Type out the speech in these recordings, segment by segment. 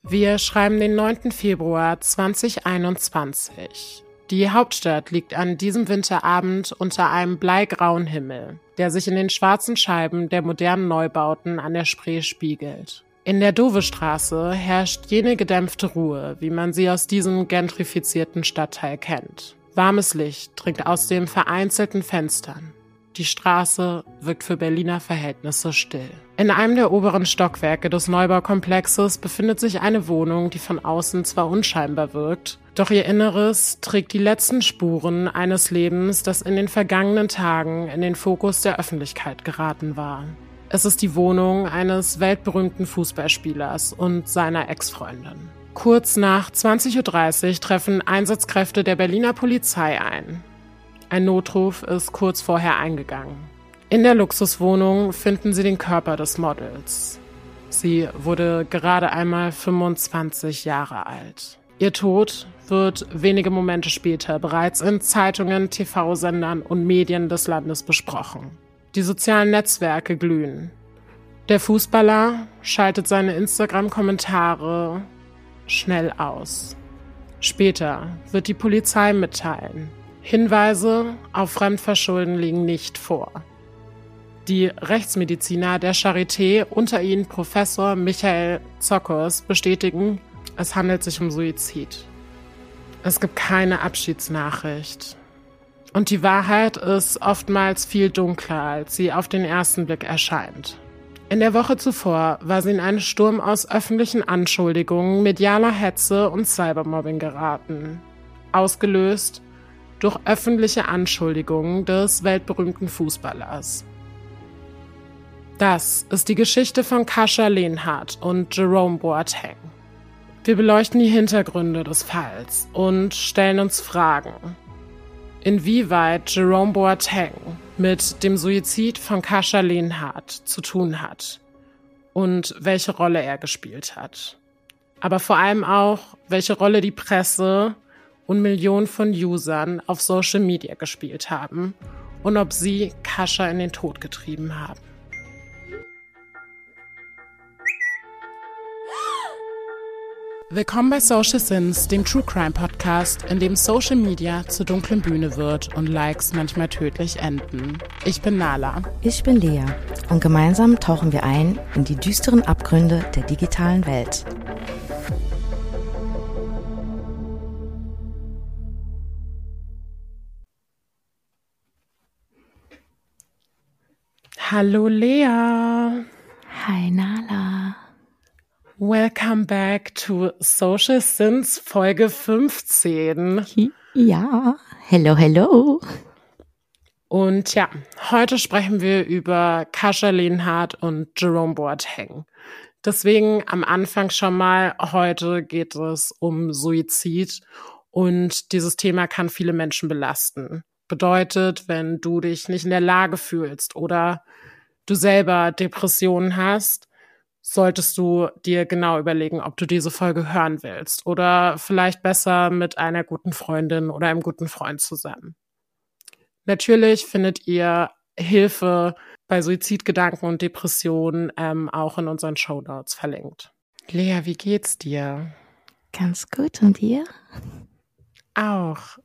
Wir schreiben den 9. Februar 2021. Die Hauptstadt liegt an diesem Winterabend unter einem bleigrauen Himmel, der sich in den schwarzen Scheiben der modernen Neubauten an der Spree spiegelt. In der Dovestraße herrscht jene gedämpfte Ruhe, wie man sie aus diesem gentrifizierten Stadtteil kennt. Warmes Licht dringt aus den vereinzelten Fenstern. Die Straße wirkt für Berliner Verhältnisse still. In einem der oberen Stockwerke des Neubaukomplexes befindet sich eine Wohnung, die von außen zwar unscheinbar wirkt, doch ihr Inneres trägt die letzten Spuren eines Lebens, das in den vergangenen Tagen in den Fokus der Öffentlichkeit geraten war. Es ist die Wohnung eines weltberühmten Fußballspielers und seiner Ex-Freundin. Kurz nach 20:30 Uhr treffen Einsatzkräfte der Berliner Polizei ein. Ein Notruf ist kurz vorher eingegangen. In der Luxuswohnung finden sie den Körper des Models. Sie wurde gerade einmal 25 Jahre alt. Ihr Tod wird wenige Momente später bereits in Zeitungen, TV-Sendern und Medien des Landes besprochen. Die sozialen Netzwerke glühen. Der Fußballer schaltet seine Instagram-Kommentare schnell aus. Später wird die Polizei mitteilen: Hinweise auf Fremdverschulden liegen nicht vor. Die Rechtsmediziner der Charité, unter ihnen Professor Michael Zockers, bestätigen, es handelt sich um Suizid. Es gibt keine Abschiedsnachricht. Und die Wahrheit ist oftmals viel dunkler, als sie auf den ersten Blick erscheint. In der Woche zuvor war sie in einen Sturm aus öffentlichen Anschuldigungen, medialer Hetze und Cybermobbing geraten. Ausgelöst durch öffentliche Anschuldigungen des weltberühmten Fußballers. Das ist die Geschichte von Kasia Lehnhardt und Jerome Boateng. Wir beleuchten die Hintergründe des Falls und stellen uns Fragen. Inwieweit Jerome Boateng mit dem Suizid von Kasia Lehnhardt zu tun hat und welche Rolle er gespielt hat. Aber vor allem auch, welche Rolle die Presse und Millionen von Usern auf Social Media gespielt haben und ob sie Kasia in den Tod getrieben haben. Willkommen bei Social Sins, dem True Crime Podcast, in dem Social Media zur dunklen Bühne wird und Likes manchmal tödlich enden. Ich bin Nala. Ich bin Lea und gemeinsam tauchen wir ein in die düsteren Abgründe der digitalen Welt. Hallo Lea. Hi Nala. Welcome back to Social Sins Folge 15. Ja, hello. Und ja, heute sprechen wir über Kasia Lehnhardt und Jerome Boateng. Deswegen am Anfang schon mal, heute geht es um Suizid und dieses Thema kann viele Menschen belasten. Bedeutet, wenn du dich nicht in der Lage fühlst oder du selber Depressionen hast, solltest du dir genau überlegen, ob du diese Folge hören willst oder vielleicht besser mit einer guten Freundin oder einem guten Freund zusammen. Natürlich findet ihr Hilfe bei Suizidgedanken und Depressionen auch in unseren Shownotes verlinkt. Lea, wie geht's dir? Ganz gut, und dir? Auch.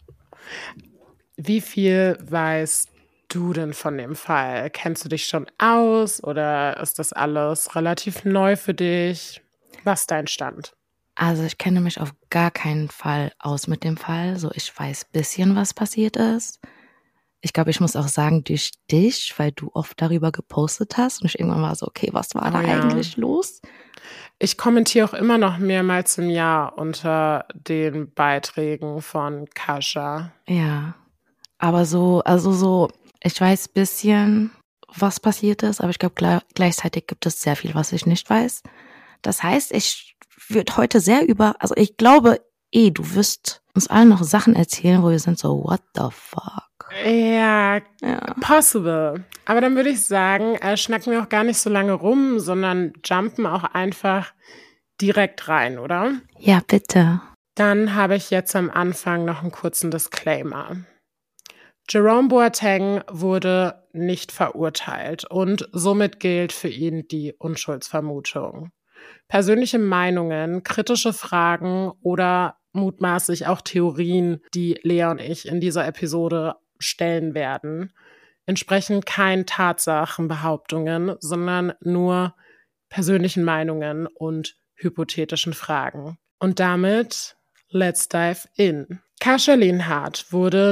Wie viel weißt du denn von dem Fall? Kennst du dich schon aus oder ist das alles relativ neu für dich? Was ist dein Stand? Also ich kenne mich auf gar keinen Fall aus mit dem Fall. So, ich weiß ein bisschen, was passiert ist. Ich glaube, ich muss auch sagen, durch dich, weil du oft darüber gepostet hast und ich irgendwann war so, okay, was war da eigentlich los? Ich kommentiere auch immer noch mehrmals im Jahr unter den Beiträgen von Kasia. Ja, aber ich weiß ein bisschen, was passiert ist, aber ich glaube, gleichzeitig gibt es sehr viel, was ich nicht weiß. Das heißt, ich würde heute ich glaube, du wirst uns allen noch Sachen erzählen, wo wir sind so, what the fuck? Ja, possible. Aber dann würde ich sagen, schnacken wir auch gar nicht so lange rum, sondern jumpen auch einfach direkt rein, oder? Ja, bitte. Dann habe ich jetzt am Anfang noch einen kurzen Disclaimer. Jerome Boateng wurde nicht verurteilt und somit gilt für ihn die Unschuldsvermutung. persönliche Meinungen, kritische Fragen oder mutmaßlich auch Theorien, die Lea und ich in dieser Episode stellen werden, entsprechen keinen Tatsachenbehauptungen, sondern nur persönlichen Meinungen und hypothetischen Fragen. Und damit, let's dive in. Kascha Lienhardt wurde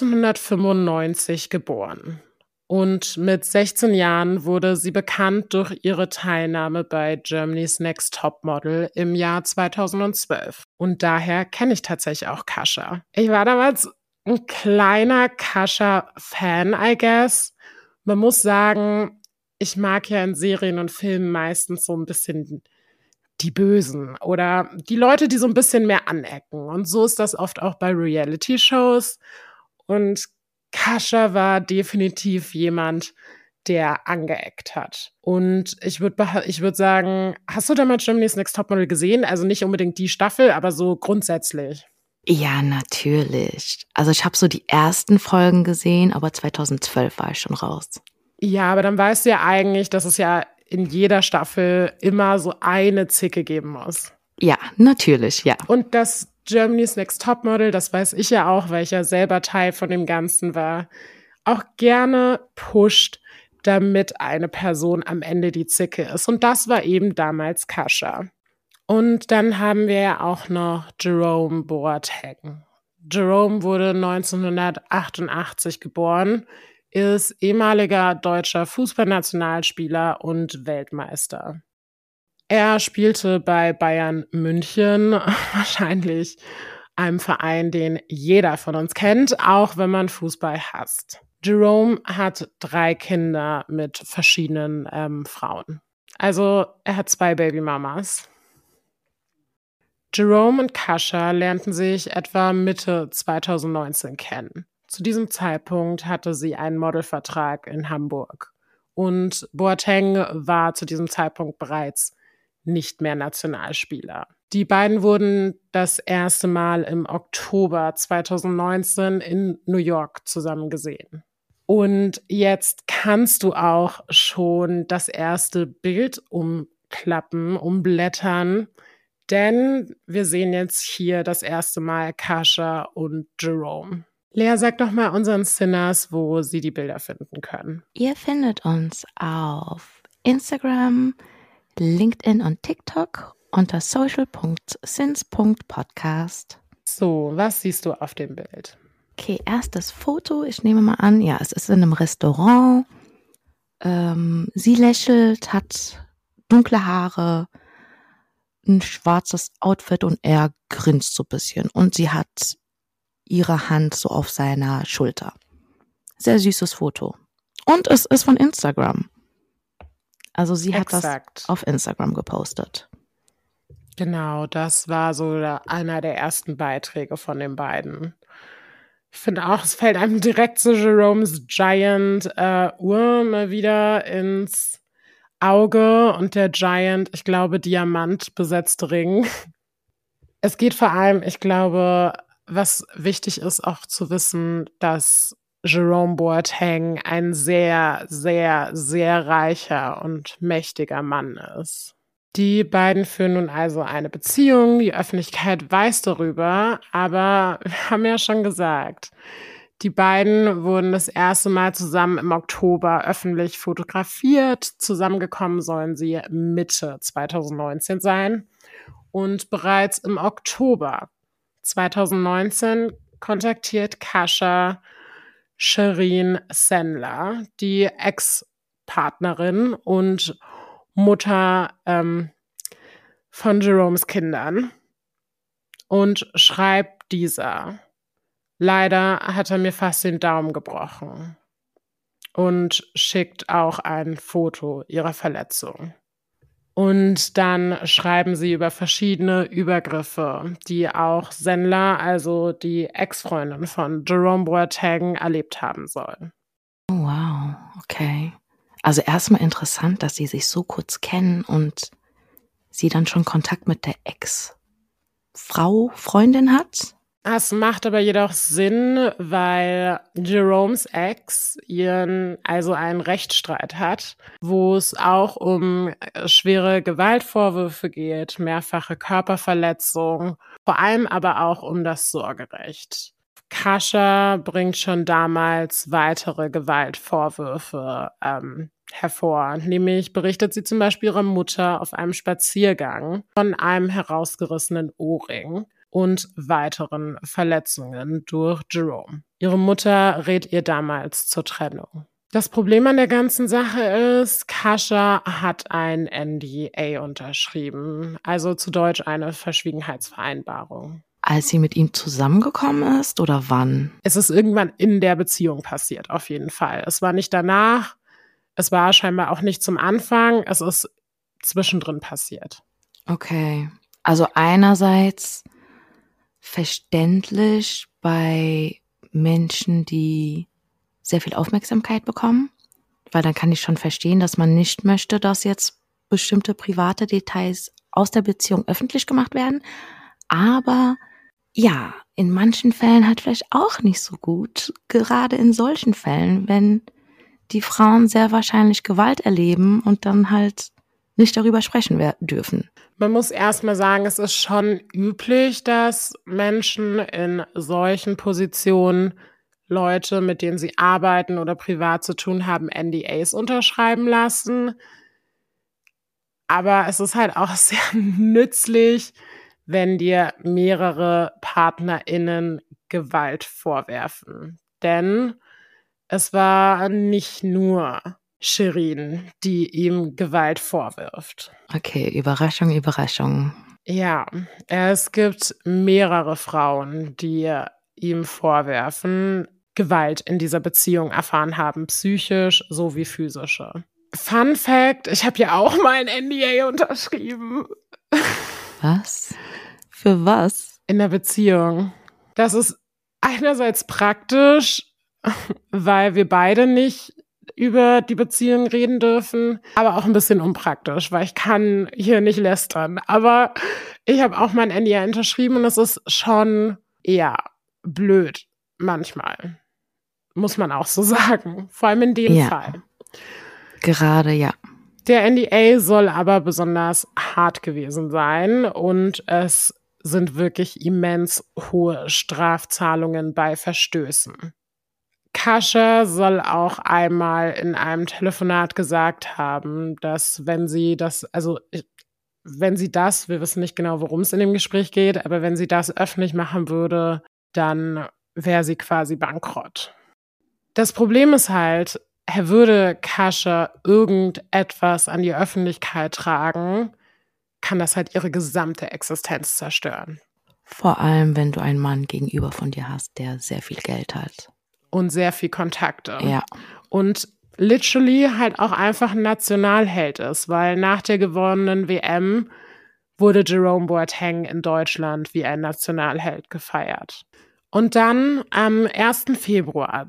1995 geboren. Und mit 16 Jahren wurde sie bekannt durch ihre Teilnahme bei Germany's Next Topmodel im Jahr 2012. Und daher kenne ich tatsächlich auch Kascha. Ich war damals ein kleiner Kascha-Fan, I guess. Man muss sagen, ich mag ja in Serien und Filmen meistens so ein bisschen die Bösen oder die Leute, die so ein bisschen mehr anecken. Und so ist das oft auch bei Reality-Shows. Und Kascha war definitiv jemand, der angeeckt hat. Und ich würd sagen, hast du damals Germany's Next Topmodel gesehen? Also nicht unbedingt die Staffel, aber so grundsätzlich. Ja, natürlich. Also ich habe so die ersten Folgen gesehen, aber 2012 war ich schon raus. Ja, aber dann weißt du ja eigentlich, dass es ja in jeder Staffel immer so eine Zicke geben muss. Ja, natürlich, ja. Und das Germany's Next Topmodel, das weiß ich ja auch, weil ich ja selber Teil von dem Ganzen war, auch gerne pusht, damit eine Person am Ende die Zicke ist. Und das war eben damals Kascha. Und dann haben wir ja auch noch Jerome Boateng. Jerome wurde 1988 geboren, ist ehemaliger deutscher Fußballnationalspieler und Weltmeister. Er spielte bei Bayern München, wahrscheinlich einem Verein, den jeder von uns kennt, auch wenn man Fußball hasst. Jerome hat 3 Kinder mit verschiedenen Frauen. Also er hat 2 Babymamas. Jerome und Kascha lernten sich etwa Mitte 2019 kennen. Zu diesem Zeitpunkt hatte sie einen Modelvertrag in Hamburg. Und Boateng war zu diesem Zeitpunkt bereits nicht mehr Nationalspieler. Die beiden wurden das erste Mal im Oktober 2019 in New York zusammen gesehen. Und jetzt kannst du auch schon das erste Bild umklappen, umblättern, denn wir sehen jetzt hier das erste Mal Kascha und Jerome. Lea, sag doch mal unseren Sinners, wo sie die Bilder finden können. Ihr findet uns auf Instagram, LinkedIn und TikTok unter social.sins.podcast. So, was siehst du auf dem Bild? Okay, erstes Foto. Ich nehme mal an, ja, es ist in einem Restaurant. Sie lächelt, hat dunkle Haare, ein schwarzes Outfit und er grinst so ein bisschen. Und sie hat ihre Hand so auf seiner Schulter. Sehr süßes Foto. Und es ist von Instagram. Also sie hat das auf Instagram gepostet. Genau, das war so einer der ersten Beiträge von den beiden. Ich finde auch, es fällt einem direkt so Jeromes Giant Uhr mal wieder ins Auge und der Giant, ich glaube, diamantbesetzte Ring. Es geht vor allem, ich glaube, was wichtig ist auch zu wissen, dass Jerome Boateng ein sehr, sehr, sehr reicher und mächtiger Mann ist. Die beiden führen nun also eine Beziehung, die Öffentlichkeit weiß darüber, aber wir haben ja schon gesagt, die beiden wurden das erste Mal zusammen im Oktober öffentlich fotografiert. Zusammengekommen sollen sie Mitte 2019 sein. Und bereits im Oktober 2019 kontaktiert Kascha Shirin Sandler, die Ex-Partnerin und Mutter von Jeromes Kindern, und schreibt dieser: Leider hat er mir fast den Daumen gebrochen, und schickt auch ein Foto ihrer Verletzung. Und dann schreiben sie über verschiedene Übergriffe, die auch Sandler, also die Ex-Freundin von Jerome Boateng, erlebt haben soll. Oh, wow, okay. Also erstmal interessant, dass sie sich so kurz kennen und sie dann schon Kontakt mit der Ex-Freundin hat. Das macht aber jedoch Sinn, weil Jeromes Ex einen Rechtsstreit hat, wo es auch um schwere Gewaltvorwürfe geht, mehrfache Körperverletzung, vor allem aber auch um das Sorgerecht. Kascha bringt schon damals weitere Gewaltvorwürfe hervor. Nämlich berichtet sie zum Beispiel ihrer Mutter auf einem Spaziergang von einem herausgerissenen Ohrring und weiteren Verletzungen durch Jerome. Ihre Mutter rät ihr damals zur Trennung. Das Problem an der ganzen Sache ist, Kascha hat ein NDA unterschrieben, also zu Deutsch eine Verschwiegenheitsvereinbarung. Als sie mit ihm zusammengekommen ist oder wann? Es ist irgendwann in der Beziehung passiert, auf jeden Fall. Es war nicht danach, es war scheinbar auch nicht zum Anfang, es ist zwischendrin passiert. Okay, also einerseits verständlich bei Menschen, die sehr viel Aufmerksamkeit bekommen, weil dann kann ich schon verstehen, dass man nicht möchte, dass jetzt bestimmte private Details aus der Beziehung öffentlich gemacht werden. Aber ja, in manchen Fällen halt vielleicht auch nicht so gut, gerade in solchen Fällen, wenn die Frauen sehr wahrscheinlich Gewalt erleben und dann halt nicht darüber sprechen dürfen. Man muss erstmal sagen, es ist schon üblich, dass Menschen in solchen Positionen Leute, mit denen sie arbeiten oder privat zu tun haben, NDAs unterschreiben lassen. Aber es ist halt auch sehr nützlich, wenn dir mehrere PartnerInnen Gewalt vorwerfen. Denn es war nicht nur Shirin, die ihm Gewalt vorwirft. Okay, Überraschung, Überraschung. Ja, es gibt mehrere Frauen, die ihm vorwerfen, Gewalt in dieser Beziehung erfahren haben, psychisch sowie physische. Fun Fact, ich habe ja auch mal ein NDA unterschrieben. Was? Für was? In der Beziehung. Das ist einerseits praktisch, weil wir beide nicht über die Beziehung reden dürfen, aber auch ein bisschen unpraktisch, weil ich kann hier nicht lästern. Aber ich habe auch mein NDA unterschrieben und es ist schon eher blöd manchmal, muss man auch so sagen. Vor allem in dem Fall. Gerade, ja. Der NDA soll aber besonders hart gewesen sein und es sind wirklich immens hohe Strafzahlungen bei Verstößen. Kascha soll auch einmal in einem Telefonat gesagt haben, dass wir wissen nicht genau, worum es in dem Gespräch geht, aber wenn sie das öffentlich machen würde, dann wäre sie quasi bankrott. Das Problem ist halt, würde Kascha irgendetwas an die Öffentlichkeit tragen, kann das halt ihre gesamte Existenz zerstören. Vor allem, wenn du einen Mann gegenüber von dir hast, der sehr viel Geld hat. Und sehr viel Kontakte. Ja. Und literally halt auch einfach ein Nationalheld ist, weil nach der gewonnenen WM wurde Jerome Boateng in Deutschland wie ein Nationalheld gefeiert. Und dann am 1. Februar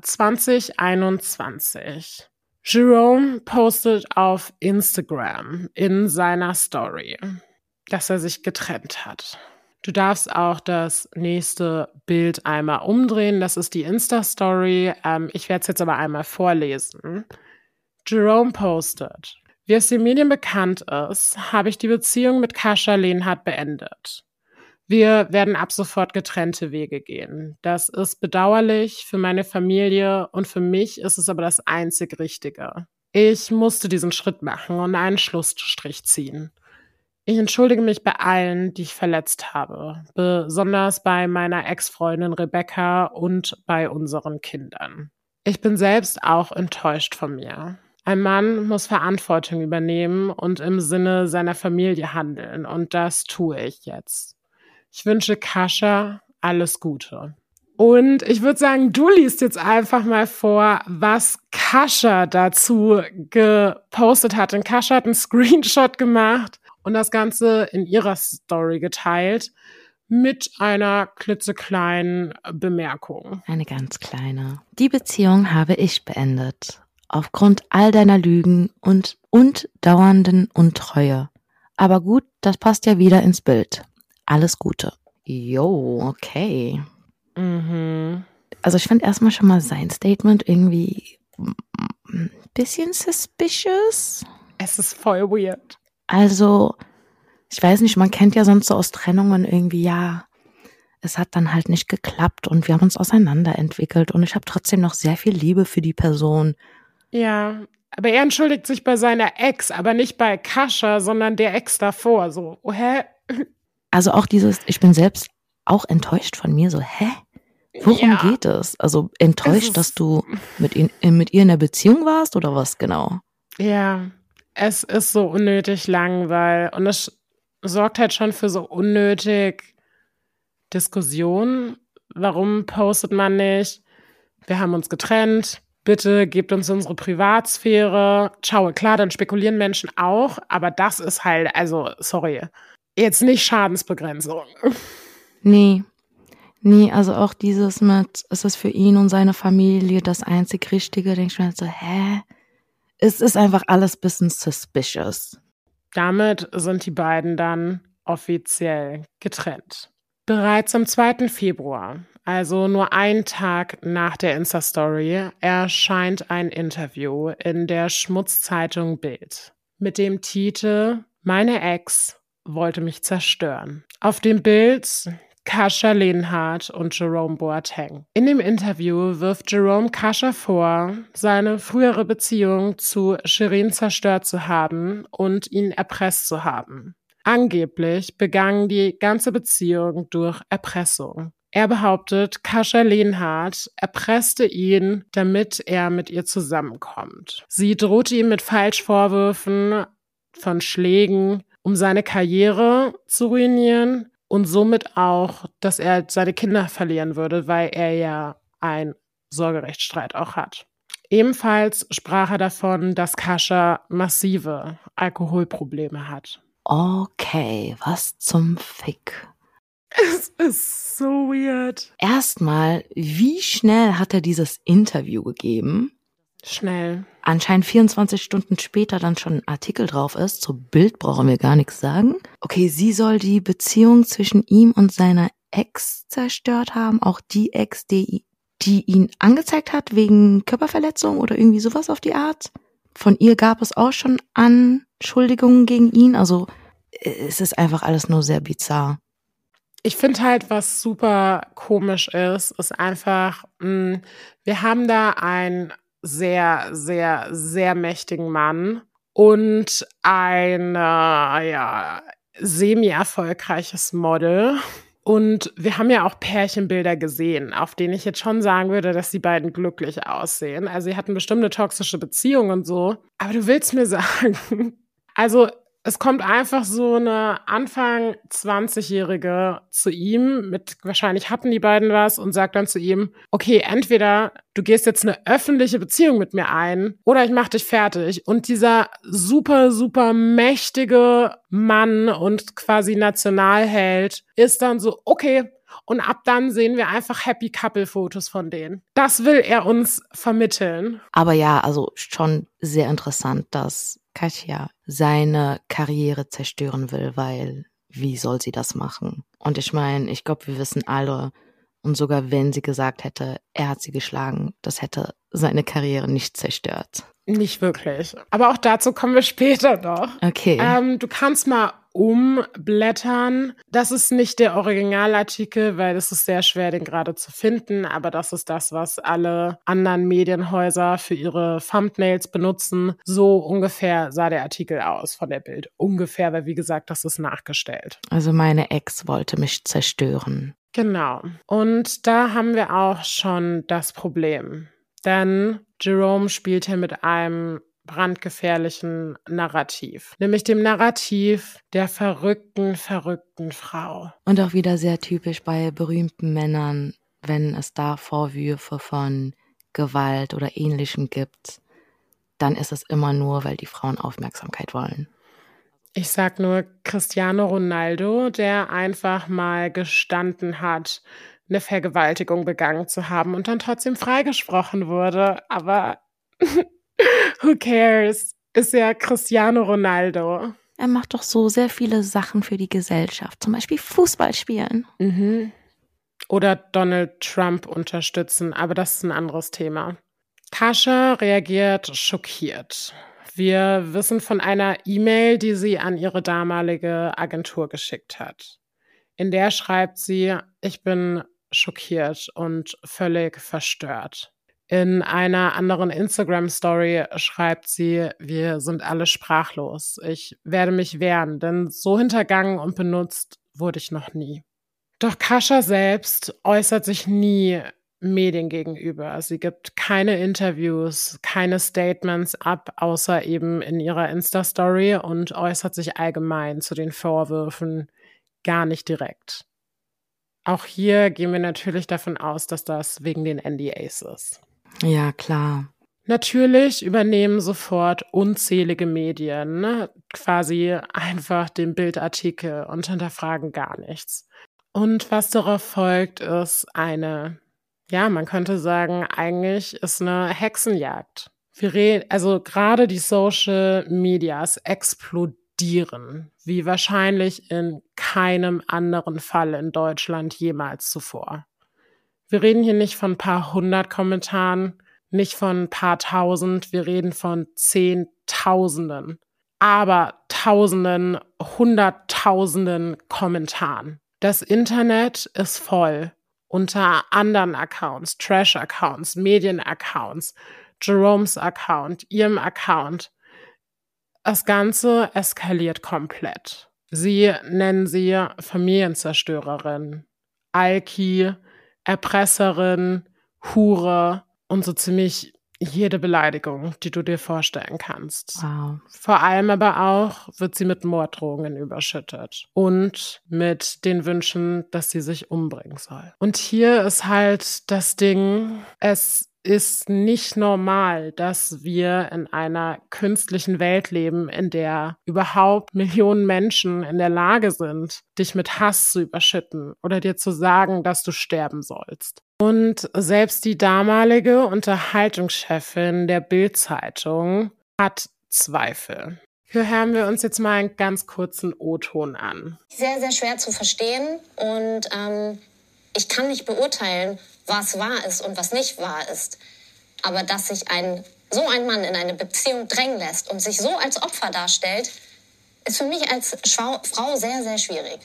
2021, Jerome postet auf Instagram in seiner Story, dass er sich getrennt hat. Du darfst auch das nächste Bild einmal umdrehen. Das ist die Insta-Story. Ich werde es jetzt aber einmal vorlesen. Jerome postet: Wie es den Medien bekannt ist, habe ich die Beziehung mit Kascha Lehnhardt beendet. Wir werden ab sofort getrennte Wege gehen. Das ist bedauerlich für meine Familie und für mich ist es aber das einzig Richtige. Ich musste diesen Schritt machen und einen Schlussstrich ziehen. Ich entschuldige mich bei allen, die ich verletzt habe, besonders bei meiner Ex-Freundin Rebecca und bei unseren Kindern. Ich bin selbst auch enttäuscht von mir. Ein Mann muss Verantwortung übernehmen und im Sinne seiner Familie handeln und das tue ich jetzt. Ich wünsche Kascha alles Gute. Und ich würde sagen, du liest jetzt einfach mal vor, was Kascha dazu gepostet hat. Und Kascha hat einen Screenshot gemacht und das Ganze in ihrer Story geteilt mit einer klitzekleinen Bemerkung. Eine ganz kleine. Die Beziehung habe ich beendet. Aufgrund all deiner Lügen und dauernden Untreue. Aber gut, das passt ja wieder ins Bild. Alles Gute. Jo, okay. Mhm. Also ich fand erstmal schon mal sein Statement irgendwie ein bisschen suspicious. Es ist voll weird. Also, ich weiß nicht, man kennt ja sonst so aus Trennungen irgendwie, ja, es hat dann halt nicht geklappt und wir haben uns auseinanderentwickelt und ich habe trotzdem noch sehr viel Liebe für die Person. Ja, aber er entschuldigt sich bei seiner Ex, aber nicht bei Kascha, sondern der Ex davor. So, hä? Also auch dieses, ich bin selbst auch enttäuscht von mir, so, hä? Worum Ja, geht es? Also es enttäuscht, dass ist, du mit ihr in der Beziehung warst oder was genau? ja, es ist so unnötig lang, und es sorgt halt schon für so unnötig Diskussionen. Warum postet man nicht? Wir haben uns getrennt. Bitte gebt uns unsere Privatsphäre. Ciao, klar, dann spekulieren Menschen auch, aber das ist halt, also, sorry, jetzt nicht Schadensbegrenzung. Nee, also auch dieses mit, es ist für ihn und seine Familie das einzig Richtige, denke ich mir halt so, hä? Es ist einfach alles bisschen suspicious. Damit sind die beiden dann offiziell getrennt. Bereits am 2. Februar, also nur einen Tag nach der Insta-Story, erscheint ein Interview in der Schmutzzeitung Bild mit dem Titel „Meine Ex wollte mich zerstören“. Auf dem Bild Kascha Lenhardt und Jerome Boateng. In dem Interview wirft Jerome Kascha vor, seine frühere Beziehung zu Shirin zerstört zu haben und ihn erpresst zu haben. Angeblich begann die ganze Beziehung durch Erpressung. Er behauptet, Kascha Lenhardt erpresste ihn, damit er mit ihr zusammenkommt. Sie drohte ihm mit Falschvorwürfen von Schlägen, um seine Karriere zu ruinieren und somit auch, dass er seine Kinder verlieren würde, weil er ja einen Sorgerechtsstreit auch hat. Ebenfalls sprach er davon, dass Kascha massive Alkoholprobleme hat. Okay, was zum Fick? Es ist so weird. Erstmal, wie schnell hat er dieses Interview gegeben? Schnell. Anscheinend 24 Stunden später dann schon ein Artikel drauf ist. Zu Bild brauchen wir gar nichts sagen. Okay, sie soll die Beziehung zwischen ihm und seiner Ex zerstört haben. Auch die Ex, die ihn angezeigt hat wegen Körperverletzung oder irgendwie sowas auf die Art. Von ihr gab es auch schon Anschuldigungen gegen ihn. Also es ist einfach alles nur sehr bizarr. Ich finde halt, was super komisch ist einfach, wir haben da einen sehr, sehr, sehr mächtigen Mann und ein semi-erfolgreiches Model. Und wir haben ja auch Pärchenbilder gesehen, auf denen ich jetzt schon sagen würde, dass die beiden glücklich aussehen. Also sie hatten bestimmt eine toxische Beziehung und so. Aber du willst mir sagen, also es kommt einfach so eine Anfang 20-Jährige zu ihm, wahrscheinlich hatten die beiden was, und sagt dann zu ihm, okay, entweder du gehst jetzt eine öffentliche Beziehung mit mir ein oder ich mach dich fertig. Und dieser super, super mächtige Mann und quasi Nationalheld ist dann so, okay, und ab dann sehen wir einfach Happy Couple Fotos von denen. Das will er uns vermitteln. Aber ja, also schon sehr interessant, dass Katja seine Karriere zerstören will, weil wie soll sie das machen? Und ich meine, ich glaube, wir wissen alle, und sogar wenn sie gesagt hätte, er hat sie geschlagen, das hätte seine Karriere nicht zerstört. Nicht wirklich. Aber auch dazu kommen wir später noch. Okay. Du kannst mal umblättern. Das ist nicht der Originalartikel, weil es ist sehr schwer, den gerade zu finden. Aber das ist das, was alle anderen Medienhäuser für ihre Thumbnails benutzen. So ungefähr sah der Artikel aus von der Bild. Ungefähr, weil wie gesagt, das ist nachgestellt. Also meine Ex wollte mich zerstören. Genau. Und da haben wir auch schon das Problem. Denn Jerome spielt hier mit einem brandgefährlichen Narrativ. Nämlich dem Narrativ der verrückten Frau. Und auch wieder sehr typisch bei berühmten Männern, wenn es da Vorwürfe von Gewalt oder Ähnlichem gibt, dann ist es immer nur, weil die Frauen Aufmerksamkeit wollen. Ich sag nur Cristiano Ronaldo, der einfach mal gestanden hat, eine Vergewaltigung begangen zu haben und dann trotzdem freigesprochen wurde. Aber who cares? Ist ja Cristiano Ronaldo. Er macht doch so sehr viele Sachen für die Gesellschaft, zum Beispiel Fußball spielen. Mhm. oder Donald Trump unterstützen, aber das ist ein anderes Thema. Kascha reagiert schockiert. Wir wissen von einer E-Mail, die sie an ihre damalige Agentur geschickt hat. In der schreibt sie: Ich bin schockiert und völlig verstört. In einer anderen Instagram-Story schreibt sie: Wir sind alle sprachlos. Ich werde mich wehren, denn so hintergangen und benutzt wurde ich noch nie. Doch Kascha selbst äußert sich nie Medien gegenüber. Sie gibt keine Interviews, keine Statements ab, außer eben in ihrer Insta-Story, und äußert sich allgemein zu den Vorwürfen gar nicht direkt. Auch hier gehen wir natürlich davon aus, dass das wegen den NDAs ist. Ja, klar. Natürlich übernehmen sofort unzählige Medien quasi einfach den Bildartikel und hinterfragen gar nichts. Und was darauf folgt, ist man könnte sagen, eigentlich ist eine Hexenjagd. Also gerade die Social Medias explodieren, wie wahrscheinlich in keinem anderen Fall in Deutschland jemals zuvor. Wir reden hier nicht von ein paar hundert Kommentaren, nicht von ein paar tausend, wir reden von Zehntausenden, aber Tausenden, Hunderttausenden Kommentaren. Das Internet ist voll. Unter anderen Accounts, Trash-Accounts, Medien-Accounts, Jeromes Account, ihrem Account. Das Ganze eskaliert komplett. Sie nennen sie Familienzerstörerin, Alki, Erpresserin, Hure und so ziemlich jede Beleidigung, die du dir vorstellen kannst. Wow. Vor allem aber auch wird sie mit Morddrohungen überschüttet und mit den Wünschen, dass sie sich umbringen soll. Und hier ist halt das Ding, es ist nicht normal, dass wir in einer künstlichen Welt leben, in der überhaupt Millionen Menschen in der Lage sind, dich mit Hass zu überschütten oder dir zu sagen, dass du sterben sollst. Und selbst die damalige Unterhaltungschefin der Bild-Zeitung hat Zweifel. Hier hören wir uns jetzt mal einen ganz kurzen O-Ton an. Sehr, sehr schwer zu verstehen und ich kann nicht beurteilen, was wahr ist und was nicht wahr ist. Aber dass sich so ein Mann in eine Beziehung drängen lässt und sich so als Opfer darstellt, ist für mich als Frau sehr, sehr schwierig.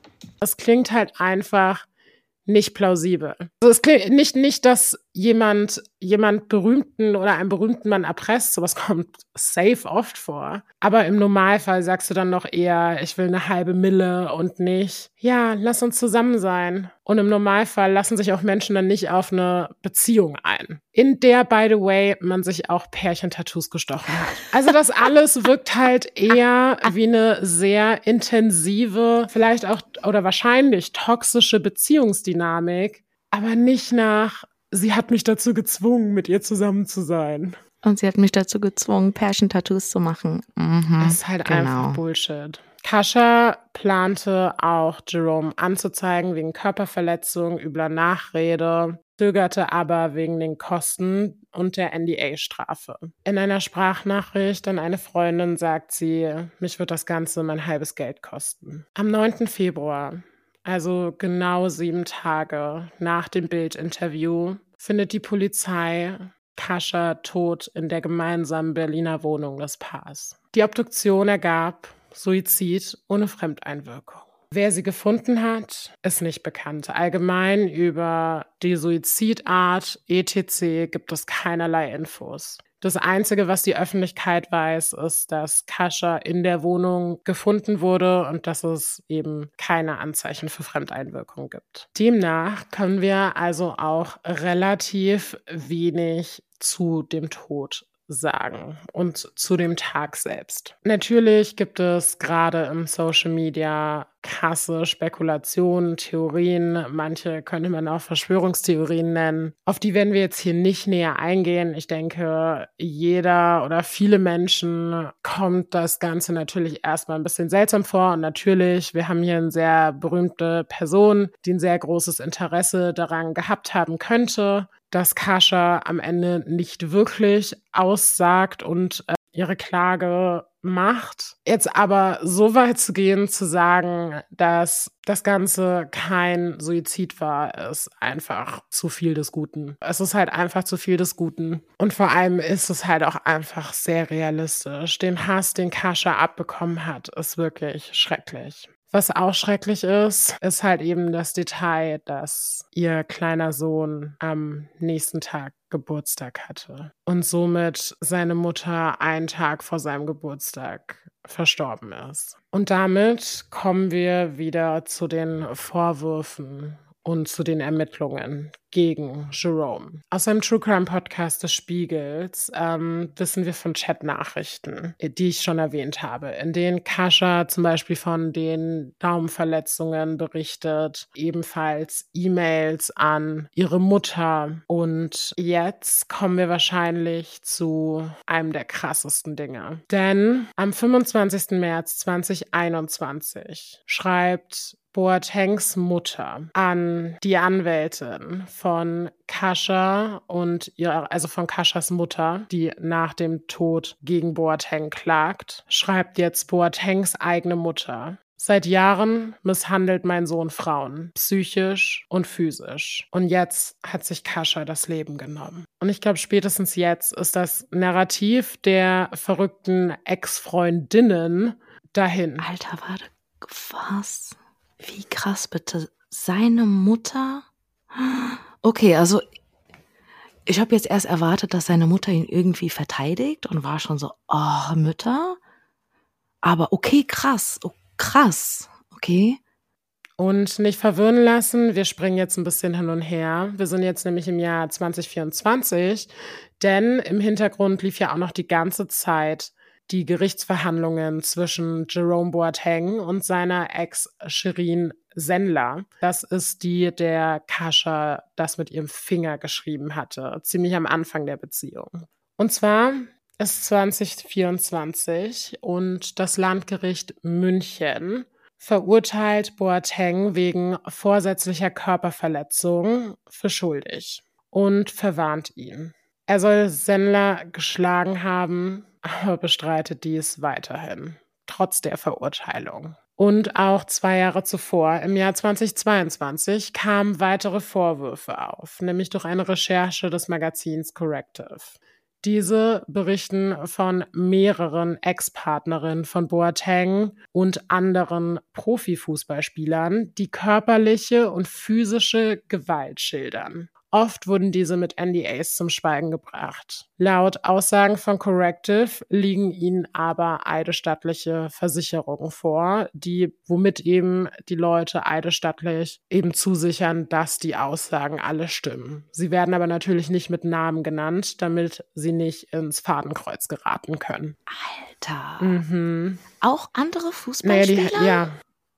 Es klingt halt einfach nicht plausibel. Also es klingt nicht, dass jemand Berühmten oder einen berühmten Mann erpresst. Sowas kommt safe oft vor. Aber im Normalfall sagst du dann noch eher, ich will eine halbe Mille und nicht, ja, lass uns zusammen sein. Und im Normalfall lassen sich auch Menschen dann nicht auf eine Beziehung ein, in der, by the way, man sich auch Pärchentattoos gestochen hat. Also das alles wirkt halt eher wie eine sehr intensive, vielleicht auch oder wahrscheinlich toxische Beziehungsdynamik, aber nicht nach, sie hat mich dazu gezwungen, mit ihr zusammen zu sein. Und sie hat mich dazu gezwungen, Pärchentattoos zu machen. Das ist halt einfach Bullshit. Kascha plante auch, Jerome anzuzeigen wegen Körperverletzung, übler Nachrede, zögerte aber wegen den Kosten und der NDA-Strafe. In einer Sprachnachricht an eine Freundin sagt sie, mich wird das Ganze mein halbes Geld kosten. Am 9. Februar, also genau 7 Tage nach dem Bild-Interview, findet die Polizei Kascha tot in der gemeinsamen Berliner Wohnung des Paars. Die Obduktion ergab Suizid ohne Fremdeinwirkung. Wer sie gefunden hat, ist nicht bekannt. Allgemein über die Suizidart etc. gibt es keinerlei Infos. Das Einzige, was die Öffentlichkeit weiß, ist, dass Kascha in der Wohnung gefunden wurde und dass es eben keine Anzeichen für Fremdeinwirkung gibt. Demnach können wir also auch relativ wenig zu dem Tod sagen und zu dem Tag selbst. Natürlich gibt es gerade im Social Media krasse Spekulationen, Theorien, manche könnte man auch Verschwörungstheorien nennen. Auf die werden wir jetzt hier nicht näher eingehen. Ich denke, jeder oder viele Menschen kommt das Ganze natürlich erstmal ein bisschen seltsam vor und natürlich, wir haben hier eine sehr berühmte Person, die ein sehr großes Interesse daran gehabt haben könnte, dass Kascha am Ende nicht wirklich aussagt und ihre Klage macht. Jetzt aber so weit zu gehen, zu sagen, dass das Ganze kein Suizid war, ist einfach zu viel des Guten. Es ist halt einfach zu viel des Guten. Und vor allem ist es halt auch einfach sehr realistisch. Den Hass, den Kascha abbekommen hat, ist wirklich schrecklich. Was auch schrecklich ist halt eben das Detail, dass ihr kleiner Sohn am nächsten Tag Geburtstag hatte und somit seine Mutter einen Tag vor seinem Geburtstag verstorben ist. Und damit kommen wir wieder zu den Vorwürfen und zu den Ermittlungen gegen Jerome. Aus einem True Crime Podcast des Spiegels wissen wir von Chatnachrichten, die ich schon erwähnt habe, in denen Kascha zum Beispiel von den Daumenverletzungen berichtet, ebenfalls E-Mails an ihre Mutter. Und jetzt kommen wir wahrscheinlich zu einem der krassesten Dinge. Denn am 25. März 2021 schreibt Boatengs Mutter an die Anwältin von Kascha und von Kaschas Mutter, die nach dem Tod gegen Boateng klagt, schreibt jetzt Boatengs eigene Mutter: Seit Jahren misshandelt mein Sohn Frauen, psychisch und physisch. Und jetzt hat sich Kascha das Leben genommen. Und ich glaube, spätestens jetzt ist das Narrativ der verrückten Ex-Freundinnen dahin. Alter, warte, was? Wie krass bitte. Seine Mutter? Okay, also ich habe jetzt erst erwartet, dass seine Mutter ihn irgendwie verteidigt und war schon so, oh, Mütter? Aber okay, krass, okay. Und nicht verwirren lassen, wir springen jetzt ein bisschen hin und her. Wir sind jetzt nämlich im Jahr 2024, denn im Hintergrund lief ja auch noch die ganze Zeit die Gerichtsverhandlungen zwischen Jerome Boateng und seiner Ex Shirin Sendler. Das ist die, der Kascha das mit ihrem Finger geschrieben hatte, ziemlich am Anfang der Beziehung. Und zwar ist 2024 und das Landgericht München verurteilt Boateng wegen vorsätzlicher Körperverletzung für schuldig und verwarnt ihn. Er soll Sendler geschlagen haben, aber bestreitet dies weiterhin, trotz der Verurteilung. Und auch 2 Jahre zuvor, im Jahr 2022, kamen weitere Vorwürfe auf, nämlich durch eine Recherche des Magazins Corrective. Diese berichten von mehreren Ex-Partnerinnen von Boateng und anderen Profifußballspielern, die körperliche und physische Gewalt schildern. Oft wurden diese mit NDAs zum Schweigen gebracht. Laut Aussagen von Corrective liegen ihnen aber eidesstattliche Versicherungen vor, womit eben die Leute eidesstattlich eben zusichern, dass die Aussagen alle stimmen. Sie werden aber natürlich nicht mit Namen genannt, damit sie nicht ins Fadenkreuz geraten können. Alter. Auch andere Fußballspieler? Ja.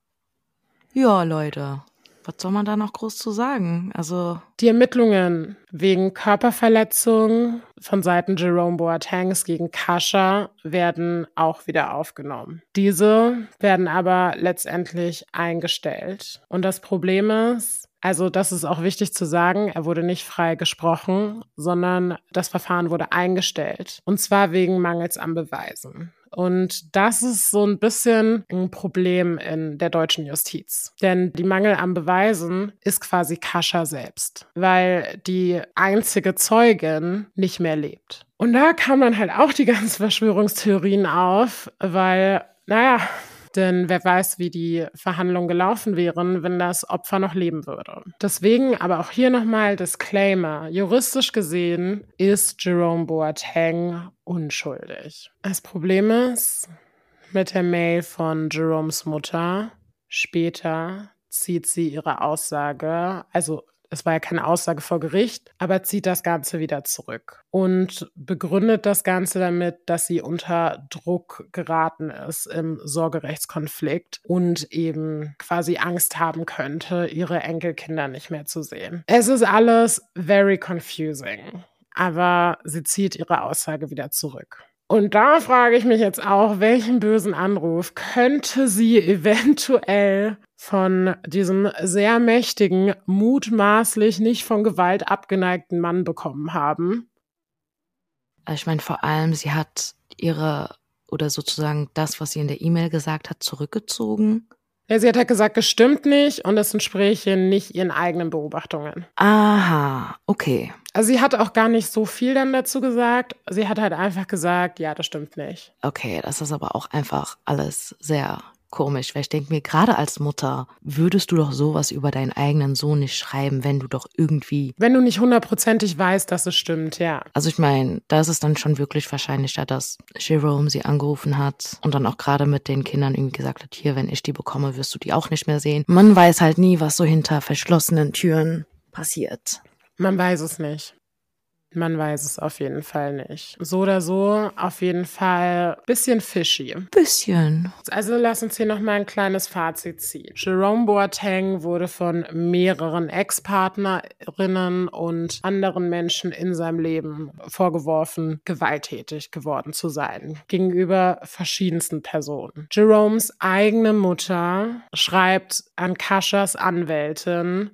Ja, Leute. Was soll man da noch groß zu sagen? Also die Ermittlungen wegen Körperverletzung von Seiten Jerome Boatengs gegen Kascha werden auch wieder aufgenommen. Diese werden aber letztendlich eingestellt. Und das Problem ist, also das ist auch wichtig zu sagen, er wurde nicht frei gesprochen, sondern das Verfahren wurde eingestellt. Und zwar wegen Mangels an Beweisen. Und das ist so ein bisschen ein Problem in der deutschen Justiz. Denn die Mangel an Beweisen ist quasi Kascha selbst, weil die einzige Zeugin nicht mehr lebt. Und da kam dann halt auch die ganzen Verschwörungstheorien auf, weil, denn wer weiß, wie die Verhandlungen gelaufen wären, wenn das Opfer noch leben würde. Deswegen aber auch hier nochmal Disclaimer. Juristisch gesehen ist Jerome Boateng unschuldig. Das Problem ist, mit der Mail von Jeromes Mutter, später zieht sie ihre Aussage, also es war ja keine Aussage vor Gericht, aber zieht das Ganze wieder zurück und begründet das Ganze damit, dass sie unter Druck geraten ist im Sorgerechtskonflikt und eben quasi Angst haben könnte, ihre Enkelkinder nicht mehr zu sehen. Es ist alles very confusing, aber sie zieht ihre Aussage wieder zurück. Und da frage ich mich jetzt auch, welchen bösen Anruf könnte sie eventuell von diesem sehr mächtigen, mutmaßlich nicht von Gewalt abgeneigten Mann bekommen haben? Ich meine, vor allem, sie hat ihre oder sozusagen das, was sie in der E-Mail gesagt hat, zurückgezogen? Ja, sie hat halt gesagt, es stimmt nicht und es entspräche nicht ihren eigenen Beobachtungen. Aha, okay. Also sie hat auch gar nicht so viel dann dazu gesagt. Sie hat halt einfach gesagt, ja, das stimmt nicht. Okay, das ist aber auch einfach alles sehr komisch, weil ich denke mir, gerade als Mutter würdest du doch sowas über deinen eigenen Sohn nicht schreiben, wenn du doch irgendwie... Wenn du nicht 100%ig weißt, dass es stimmt, ja. Also ich meine, da ist es dann schon wirklich wahrscheinlicher, dass Jerome sie angerufen hat und dann auch gerade mit den Kindern irgendwie gesagt hat, hier, wenn ich die bekomme, wirst du die auch nicht mehr sehen. Man weiß halt nie, was so hinter verschlossenen Türen passiert. Man weiß es nicht. Man weiß es auf jeden Fall nicht. So oder so, auf jeden Fall bisschen fishy. Bisschen. Also lass uns hier nochmal ein kleines Fazit ziehen. Jerome Boateng wurde von mehreren Ex-Partnerinnen und anderen Menschen in seinem Leben vorgeworfen, gewalttätig geworden zu sein. Gegenüber verschiedensten Personen. Jeromes eigene Mutter schreibt an Kaschas Anwältin,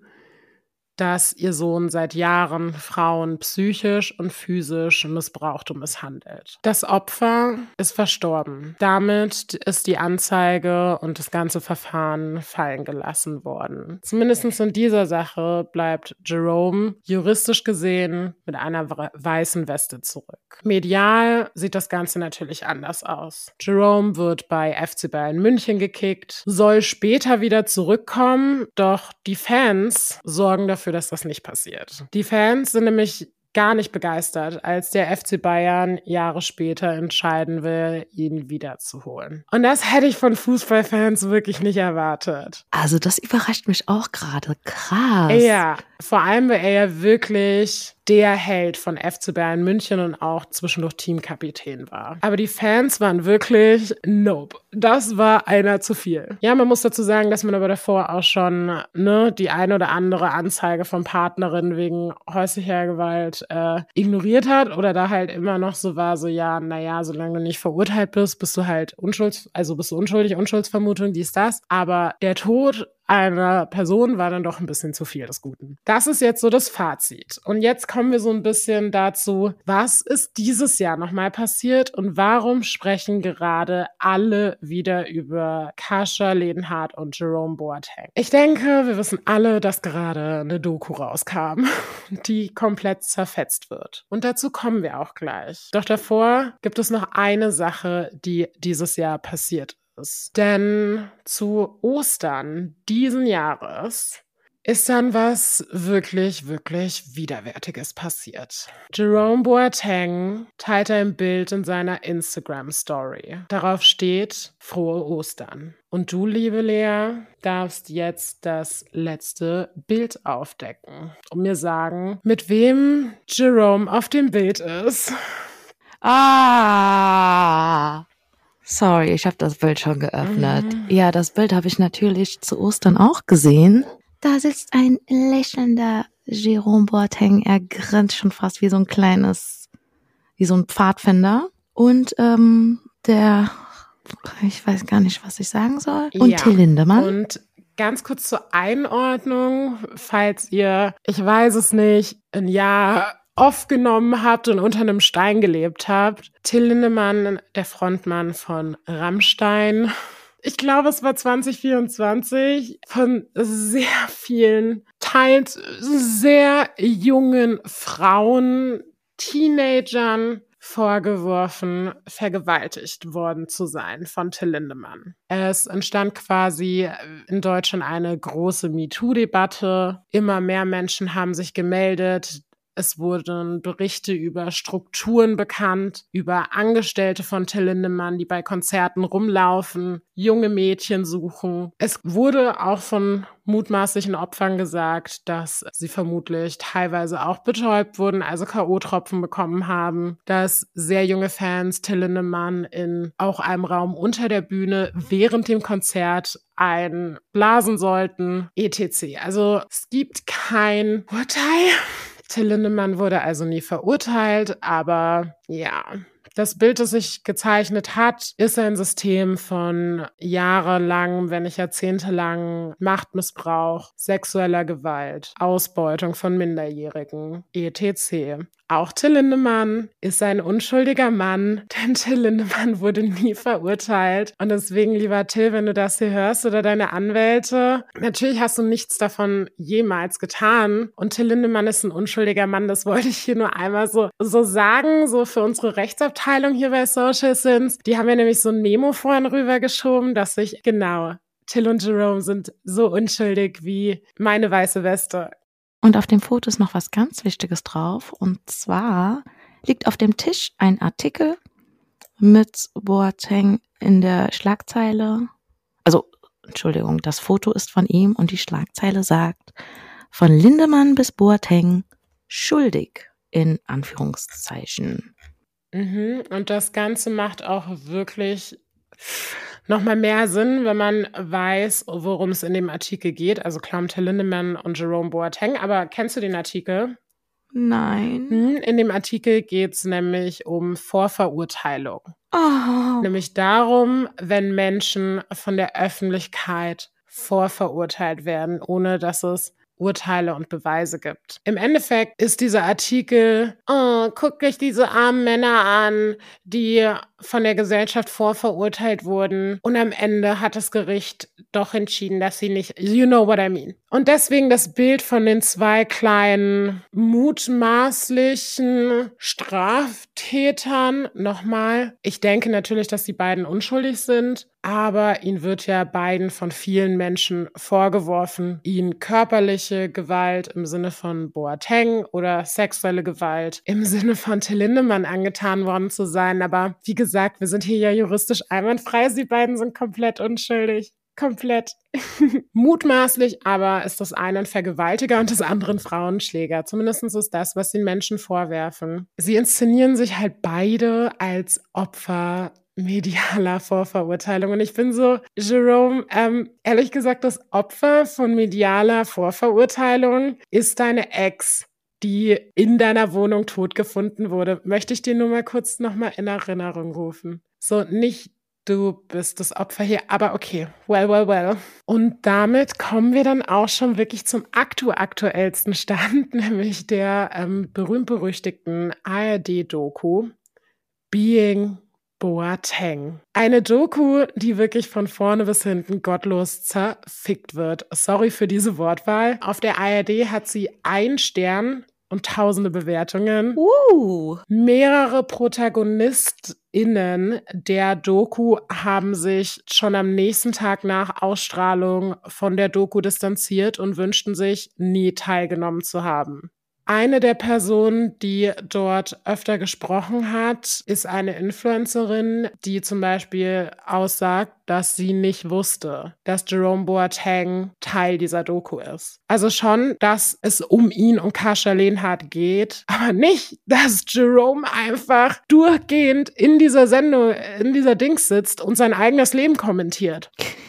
dass ihr Sohn seit Jahren Frauen psychisch und physisch missbraucht und misshandelt. Das Opfer ist verstorben. Damit ist die Anzeige und das ganze Verfahren fallen gelassen worden. Zumindest in dieser Sache bleibt Jerome juristisch gesehen mit einer weißen Weste zurück. Medial sieht das Ganze natürlich anders aus. Jerome wird bei FC Bayern München gekickt, soll später wieder zurückkommen, doch die Fans sorgen dafür, dass das nicht passiert. Die Fans sind nämlich gar nicht begeistert, als der FC Bayern Jahre später entscheiden will, ihn wiederzuholen. Und das hätte ich von Fußballfans wirklich nicht erwartet. Also das überrascht mich auch gerade. Krass. Ja, vor allem, weil er ja wirklich der Held von FC Bayern München und auch zwischendurch Teamkapitän war. Aber die Fans waren wirklich nope. Das war einer zu viel. Ja, man muss dazu sagen, dass man aber davor auch schon die eine oder andere Anzeige von Partnerinnen wegen häuslicher Gewalt ignoriert hat oder da halt immer noch so war, so ja, naja, solange du nicht verurteilt bist, bist du halt unschuldig, Unschuldsvermutung, dies, das. Aber der Tod einer Person war dann doch ein bisschen zu viel des Guten. Das ist jetzt so das Fazit. Und jetzt kommen wir so ein bisschen dazu, was ist dieses Jahr nochmal passiert und warum sprechen gerade alle wieder über Kascha Ledenhardt und Jerome Boateng? Ich denke, wir wissen alle, dass gerade eine Doku rauskam, die komplett zerfetzt wird. Und dazu kommen wir auch gleich. Doch davor gibt es noch eine Sache, die dieses Jahr passiert ist. Denn zu Ostern diesen Jahres ist dann was wirklich, wirklich Widerwärtiges passiert. Jerome Boateng teilt ein Bild in seiner Instagram-Story. Darauf steht Frohe Ostern. Und du, liebe Lea, darfst jetzt das letzte Bild aufdecken und mir sagen, mit wem Jerome auf dem Bild ist. Sorry, ich habe das Bild schon geöffnet. Ja, das Bild habe ich natürlich zu Ostern auch gesehen. Da sitzt ein lächelnder Jerome Boateng. Er grinst schon fast wie so ein Pfadfinder. Und ich weiß gar nicht, was ich sagen soll. Und ja, Till Lindemann. Und ganz kurz zur Einordnung, falls ihr, ich weiß es nicht, ein Jahr aufgenommen habt und unter einem Stein gelebt habt. Till Lindemann, der Frontmann von Rammstein. Ich glaube, es war 2024, von sehr vielen, teils sehr jungen Frauen, Teenagern vorgeworfen, vergewaltigt worden zu sein von Till Lindemann. Es entstand quasi in Deutschland eine große MeToo-Debatte. Immer mehr Menschen haben sich gemeldet. Es wurden Berichte über Strukturen bekannt, über Angestellte von Till Lindemann, die bei Konzerten rumlaufen, junge Mädchen suchen. Es wurde auch von mutmaßlichen Opfern gesagt, dass sie vermutlich teilweise auch betäubt wurden, also K.O.-Tropfen bekommen haben, dass sehr junge Fans Till Lindemann in auch einem Raum unter der Bühne während dem Konzert einblasen sollten, etc. Also es gibt kein Urteil. Till Lindemann wurde also nie verurteilt, aber ja, das Bild, das sich gezeichnet hat, ist ein System von jahrelang, wenn nicht jahrzehntelang Machtmissbrauch, sexueller Gewalt, Ausbeutung von Minderjährigen, etc. auch Till Lindemann ist ein unschuldiger Mann, denn Till Lindemann wurde nie verurteilt. Und deswegen, lieber Till, wenn du das hier hörst oder deine Anwälte, natürlich hast du nichts davon jemals getan. Und Till Lindemann ist ein unschuldiger Mann, das wollte ich hier nur einmal so sagen, so für unsere Rechtsabteilung hier bei Social Sins. Die haben ja nämlich so ein Memo vorhin rübergeschoben, dass sich, genau, Till und Jerome sind so unschuldig wie meine weiße Weste. Und auf dem Foto ist noch was ganz Wichtiges drauf. Und zwar liegt auf dem Tisch ein Artikel mit Boateng in der Schlagzeile. Also, Entschuldigung, das Foto ist von ihm und die Schlagzeile sagt, von Lindemann bis Boateng schuldig in Anführungszeichen. Und das Ganze macht auch wirklich nochmal mehr Sinn, wenn man weiß, worum es in dem Artikel geht. Also klar, um Till Lindemann und Jerome Boateng. Aber kennst du den Artikel? Nein. In dem Artikel geht es nämlich um Vorverurteilung. Oh. Nämlich darum, wenn Menschen von der Öffentlichkeit vorverurteilt werden, ohne dass es Urteile und Beweise gibt. Im Endeffekt ist dieser Artikel, guckt euch diese armen Männer an, die von der Gesellschaft vorverurteilt wurden. Und am Ende hat das Gericht doch entschieden, dass sie nicht, you know what I mean. Und deswegen das Bild von den zwei kleinen mutmaßlichen Straftätern nochmal. Ich denke natürlich, dass die beiden unschuldig sind, aber ihnen wird ja beiden von vielen Menschen vorgeworfen, ihnen körperliche Gewalt im Sinne von Boateng oder sexuelle Gewalt im Sinne von Till Lindemann angetan worden zu sein. Aber wie gesagt, wir sind hier ja juristisch einwandfrei. Sie beiden sind komplett unschuldig. Komplett. Mutmaßlich aber ist das eine ein Vergewaltiger und das andere ein Frauenschläger. Zumindest ist das, was den Menschen vorwerfen. Sie inszenieren sich halt beide als Opfer medialer Vorverurteilung. Und ich bin so, Jerome, ehrlich gesagt, das Opfer von medialer Vorverurteilung ist deine Ex, die in deiner Wohnung tot gefunden wurde. Möchte ich dir nur mal kurz nochmal in Erinnerung rufen. So, nicht du bist das Opfer hier, aber okay, well. Und damit kommen wir dann auch schon wirklich zum aktuellsten Stand, nämlich der berühmt-berüchtigten ARD-Doku Being Boateng. Eine Doku, die wirklich von vorne bis hinten gottlos zerfickt wird. Sorry für diese Wortwahl. Auf der ARD hat sie 1 Stern und tausende Bewertungen. Mehrere ProtagonistInnen der Doku haben sich schon am nächsten Tag nach Ausstrahlung von der Doku distanziert und wünschten sich, nie teilgenommen zu haben. Eine der Personen, die dort öfter gesprochen hat, ist eine Influencerin, die zum Beispiel aussagt, dass sie nicht wusste, dass Jerome Boateng Teil dieser Doku ist. Also schon, dass es um ihn, um Kascha Lenhardt geht, aber nicht, dass Jerome einfach durchgehend in dieser Sendung, in dieser Dings sitzt und sein eigenes Leben kommentiert.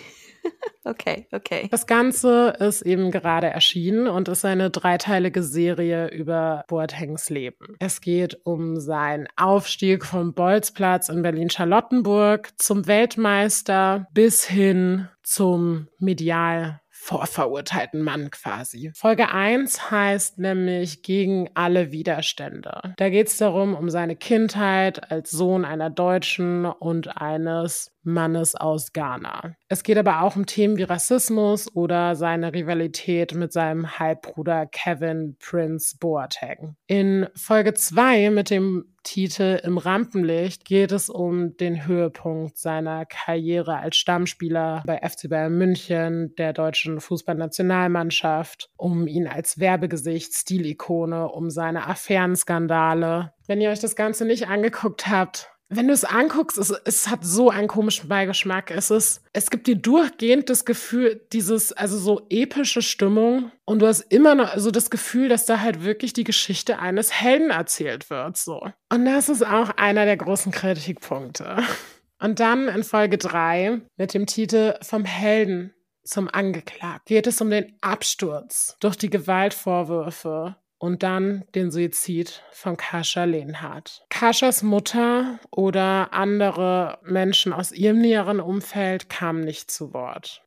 Okay. Das Ganze ist eben gerade erschienen und ist eine 3-teilige Serie über Boatengs Leben. Es geht um seinen Aufstieg vom Bolzplatz in Berlin-Charlottenburg zum Weltmeister bis hin zum medial vorverurteilten Mann quasi. Folge 1 heißt nämlich Gegen alle Widerstände. Da geht es darum, um seine Kindheit als Sohn einer Deutschen und eines Mannes aus Ghana. Es geht aber auch um Themen wie Rassismus oder seine Rivalität mit seinem Halbbruder Kevin Prince Boateng. In Folge 2 mit dem Titel Im Rampenlicht geht es um den Höhepunkt seiner Karriere als Stammspieler bei FC Bayern München, der deutschen Fußballnationalmannschaft, um ihn als Werbegesicht, Stilikone, um seine Affärenskandale. Wenn ihr euch das Ganze nicht angeguckt habt, wenn du es anguckst, es hat so einen komischen Beigeschmack. Es gibt dir durchgehend das Gefühl, also so epische Stimmung, und du hast immer noch so das Gefühl, dass da halt wirklich die Geschichte eines Helden erzählt wird, so. Und das ist auch einer der großen Kritikpunkte. Und dann in Folge 3 mit dem Titel Vom Helden zum Angeklagten geht es um den Absturz durch die Gewaltvorwürfe und dann den Suizid von Kascha Lenhardt. Kaschas Mutter oder andere Menschen aus ihrem näheren Umfeld kamen nicht zu Wort.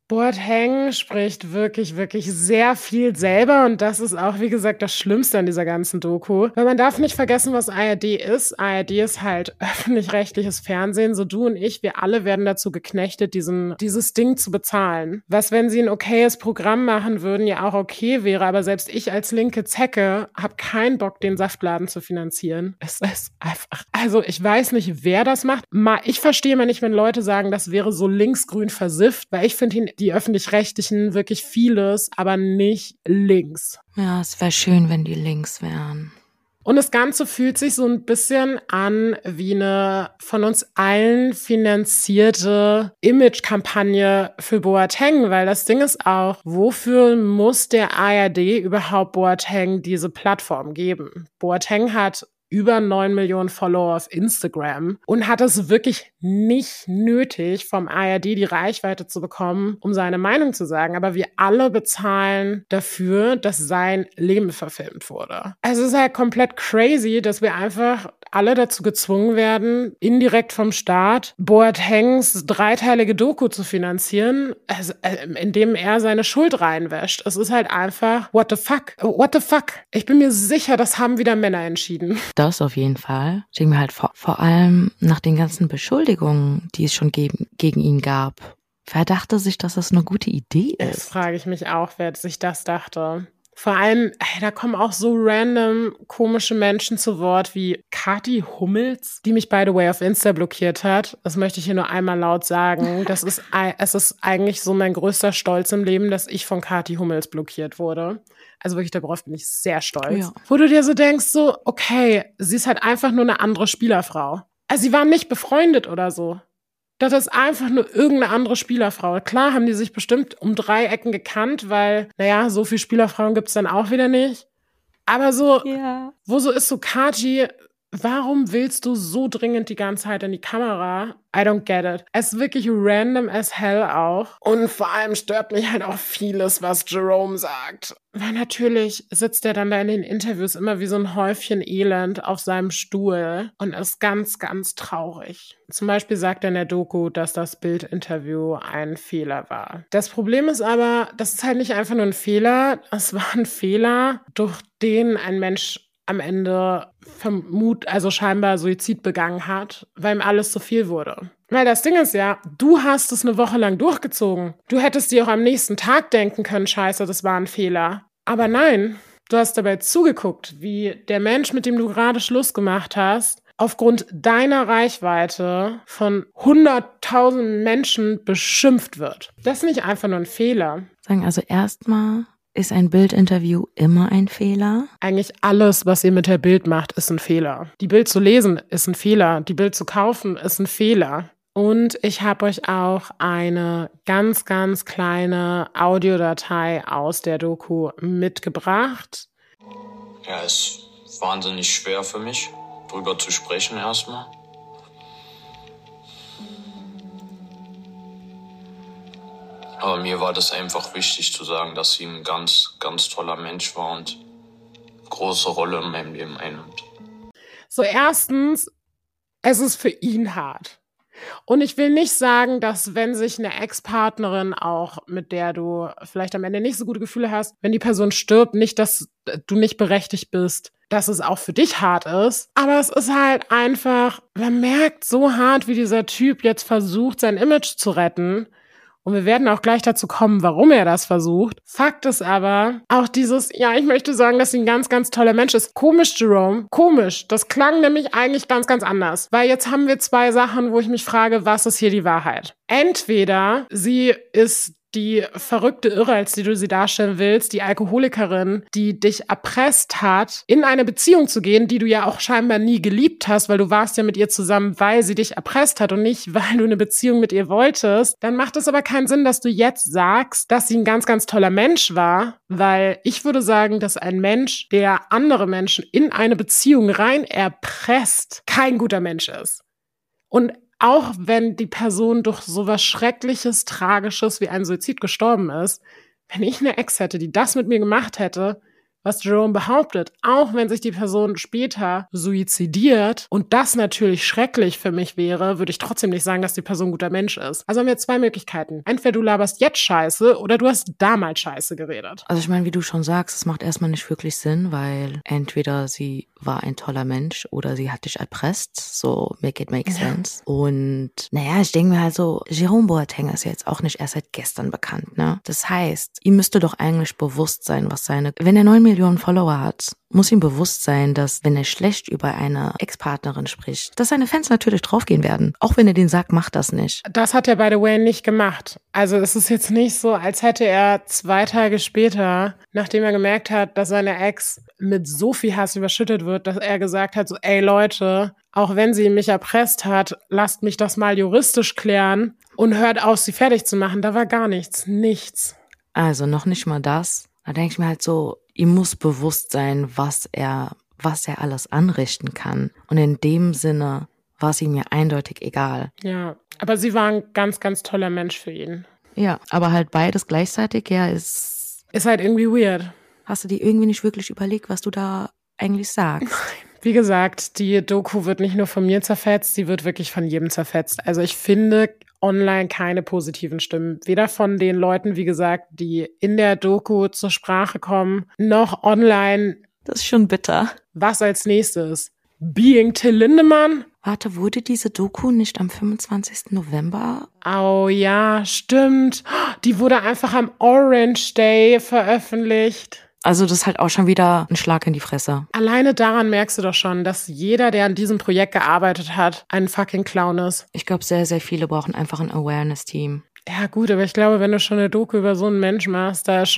Boateng spricht wirklich, wirklich sehr viel selber und das ist auch, wie gesagt, das Schlimmste an dieser ganzen Doku. Weil man darf nicht vergessen, was ARD ist. ARD ist halt öffentlich-rechtliches Fernsehen. So du und ich, wir alle werden dazu geknechtet, dieses Ding zu bezahlen. Was, wenn sie ein okayes Programm machen würden, ja auch okay wäre, aber selbst ich als linke Zecke habe keinen Bock, den Saftladen zu finanzieren. Es ist einfach, also ich weiß nicht, wer das macht. Ich verstehe mal nicht, wenn Leute sagen, das wäre so linksgrün versifft, weil ich finde die Öffentlich-Rechtlichen wirklich vieles, aber nicht links. Ja, es wäre schön, wenn die links wären. Und das Ganze fühlt sich so ein bisschen an wie eine von uns allen finanzierte Image-Kampagne für Boateng, weil das Ding ist auch, wofür muss der ARD überhaupt Boateng diese Plattform geben? Boateng hat über 9 Millionen Follower auf Instagram und hat es wirklich nicht nötig, vom ARD die Reichweite zu bekommen, um seine Meinung zu sagen. Aber wir alle bezahlen dafür, dass sein Leben verfilmt wurde. Also es ist halt komplett crazy, dass wir einfach alle dazu gezwungen werden, indirekt vom Staat Boatengs dreiteilige Doku zu finanzieren, indem er seine Schuld reinwäscht. Es ist halt einfach, what the fuck? What the fuck? Ich bin mir sicher, das haben wieder Männer entschieden. Das auf jeden Fall. Ich denke mir halt vor allem nach den ganzen Beschuldigungen, die es schon gegen ihn gab. Wer dachte sich, dass das eine gute Idee ist? Das frage ich mich auch, wer sich das dachte. Vor allem, da kommen auch so random komische Menschen zu Wort wie Kathi Hummels, die mich by the way auf Insta blockiert hat. Das möchte ich hier nur einmal laut sagen. Es ist eigentlich so mein größter Stolz im Leben, dass ich von Kathi Hummels blockiert wurde. Also wirklich, darauf bin ich sehr stolz. Ja. Wo du dir so denkst, so, okay, sie ist halt einfach nur eine andere Spielerfrau. Also sie waren nicht befreundet oder so. Das ist einfach nur irgendeine andere Spielerfrau. Klar haben die sich bestimmt um 3 Ecken gekannt, weil, naja, so viele Spielerfrauen gibt's dann auch wieder nicht. Aber so, wo so ist so Kathi, warum willst du so dringend die ganze Zeit in die Kamera? I don't get it. Es ist wirklich random as hell auch. Und vor allem stört mich halt auch vieles, was Jerome sagt. Weil natürlich sitzt er dann da in den Interviews immer wie so ein Häufchen Elend auf seinem Stuhl und ist ganz, ganz traurig. Zum Beispiel sagt er in der Doku, dass das Bild-Interview ein Fehler war. Das Problem ist aber, das ist halt nicht einfach nur ein Fehler. Es war ein Fehler, durch den ein Mensch am Ende also scheinbar Suizid begangen hat, weil ihm alles zu viel wurde. Weil das Ding ist ja, du hast es eine Woche lang durchgezogen. Du hättest dir auch am nächsten Tag denken können, scheiße, das war ein Fehler. Aber nein, du hast dabei zugeguckt, wie der Mensch, mit dem du gerade Schluss gemacht hast, aufgrund deiner Reichweite von 100.000 Menschen beschimpft wird. Das ist nicht einfach nur ein Fehler. Also erstmal ist ein Bildinterview immer ein Fehler? Eigentlich alles, was ihr mit der Bild macht, ist ein Fehler. Die Bild zu lesen ist ein Fehler. Die Bild zu kaufen ist ein Fehler. Und ich habe euch auch eine ganz, ganz kleine Audiodatei aus der Doku mitgebracht. Ja, es ist wahnsinnig schwer für mich, drüber zu sprechen erstmal. Aber mir war das einfach wichtig zu sagen, dass sie ein ganz, ganz toller Mensch war und eine große Rolle in meinem Leben einnimmt. So, erstens, es ist für ihn hart. Und ich will nicht sagen, dass wenn sich eine Ex-Partnerin auch, mit der du vielleicht am Ende nicht so gute Gefühle hast, wenn die Person stirbt, nicht, dass du nicht berechtigt bist, dass es auch für dich hart ist. Aber es ist halt einfach, man merkt so hart, wie dieser Typ jetzt versucht, sein Image zu retten. Und wir werden auch gleich dazu kommen, warum er das versucht. Fakt ist aber, auch dieses, ja, ich möchte sagen, dass sie ein ganz, ganz toller Mensch ist. Komisch, Jerome. Komisch. Das klang nämlich eigentlich ganz, ganz anders. Weil jetzt haben wir 2 Sachen, wo ich mich frage, was ist hier die Wahrheit? Entweder sie ist die verrückte Irre, als die du sie darstellen willst, die Alkoholikerin, die dich erpresst hat, in eine Beziehung zu gehen, die du ja auch scheinbar nie geliebt hast, weil du warst ja mit ihr zusammen, weil sie dich erpresst hat und nicht, weil du eine Beziehung mit ihr wolltest, dann macht es aber keinen Sinn, dass du jetzt sagst, dass sie ein ganz, ganz toller Mensch war, weil ich würde sagen, dass ein Mensch, der andere Menschen in eine Beziehung rein erpresst, kein guter Mensch ist. Und auch wenn die Person durch sowas Schreckliches, Tragisches wie ein Suizid gestorben ist, wenn ich eine Ex hätte, die das mit mir gemacht hätte, was Jerome behauptet, auch wenn sich die Person später suizidiert und das natürlich schrecklich für mich wäre, würde ich trotzdem nicht sagen, dass die Person ein guter Mensch ist. Also haben wir 2 Möglichkeiten. Entweder du laberst jetzt Scheiße oder du hast damals Scheiße geredet. Also ich meine, wie du schon sagst, es macht erstmal nicht wirklich Sinn, weil entweder sie war ein toller Mensch oder sie hat dich erpresst, so make it make sense. Und naja, ich denke mir halt so, Jerome Boateng ist jetzt auch nicht erst seit gestern bekannt, ne? Das heißt, ihm müsste doch eigentlich bewusst sein, wenn er 9 Millionen Follower hat, muss ihm bewusst sein, dass, wenn er schlecht über eine Ex-Partnerin spricht, dass seine Fans natürlich draufgehen werden. Auch wenn er den sagt, macht das nicht. Das hat er, by the way, nicht gemacht. Also es ist jetzt nicht so, als hätte er 2 Tage später, nachdem er gemerkt hat, dass seine Ex mit so viel Hass überschüttet wird, dass er gesagt hat, so, ey Leute, auch wenn sie mich erpresst hat, lasst mich das mal juristisch klären und hört auf, sie fertig zu machen. Da war gar nichts. Also noch nicht mal das. Da denke ich mir halt so, ihm muss bewusst sein, was er alles anrichten kann. Und in dem Sinne war es ihm ja eindeutig egal. Ja, aber sie war ein ganz, ganz toller Mensch für ihn. Ja, aber halt beides gleichzeitig, ja, ist halt irgendwie weird. Hast du dir irgendwie nicht wirklich überlegt, was du da eigentlich sagst? Wie gesagt, die Doku wird nicht nur von mir zerfetzt, die wird wirklich von jedem zerfetzt. Also ich finde online keine positiven Stimmen. Weder von den Leuten, wie gesagt, die in der Doku zur Sprache kommen, noch online. Das ist schon bitter. Was als nächstes? Being Till Lindemann? Warte, wurde diese Doku nicht am 25. November? Oh ja, stimmt. Die wurde einfach am Orange Day veröffentlicht. Also das ist halt auch schon wieder ein Schlag in die Fresse. Alleine daran merkst du doch schon, dass jeder, der an diesem Projekt gearbeitet hat, ein fucking Clown ist. Ich glaube, sehr, sehr viele brauchen einfach ein Awareness-Team. Ja gut, aber ich glaube, wenn du schon eine Doku über so einen Mensch machst, da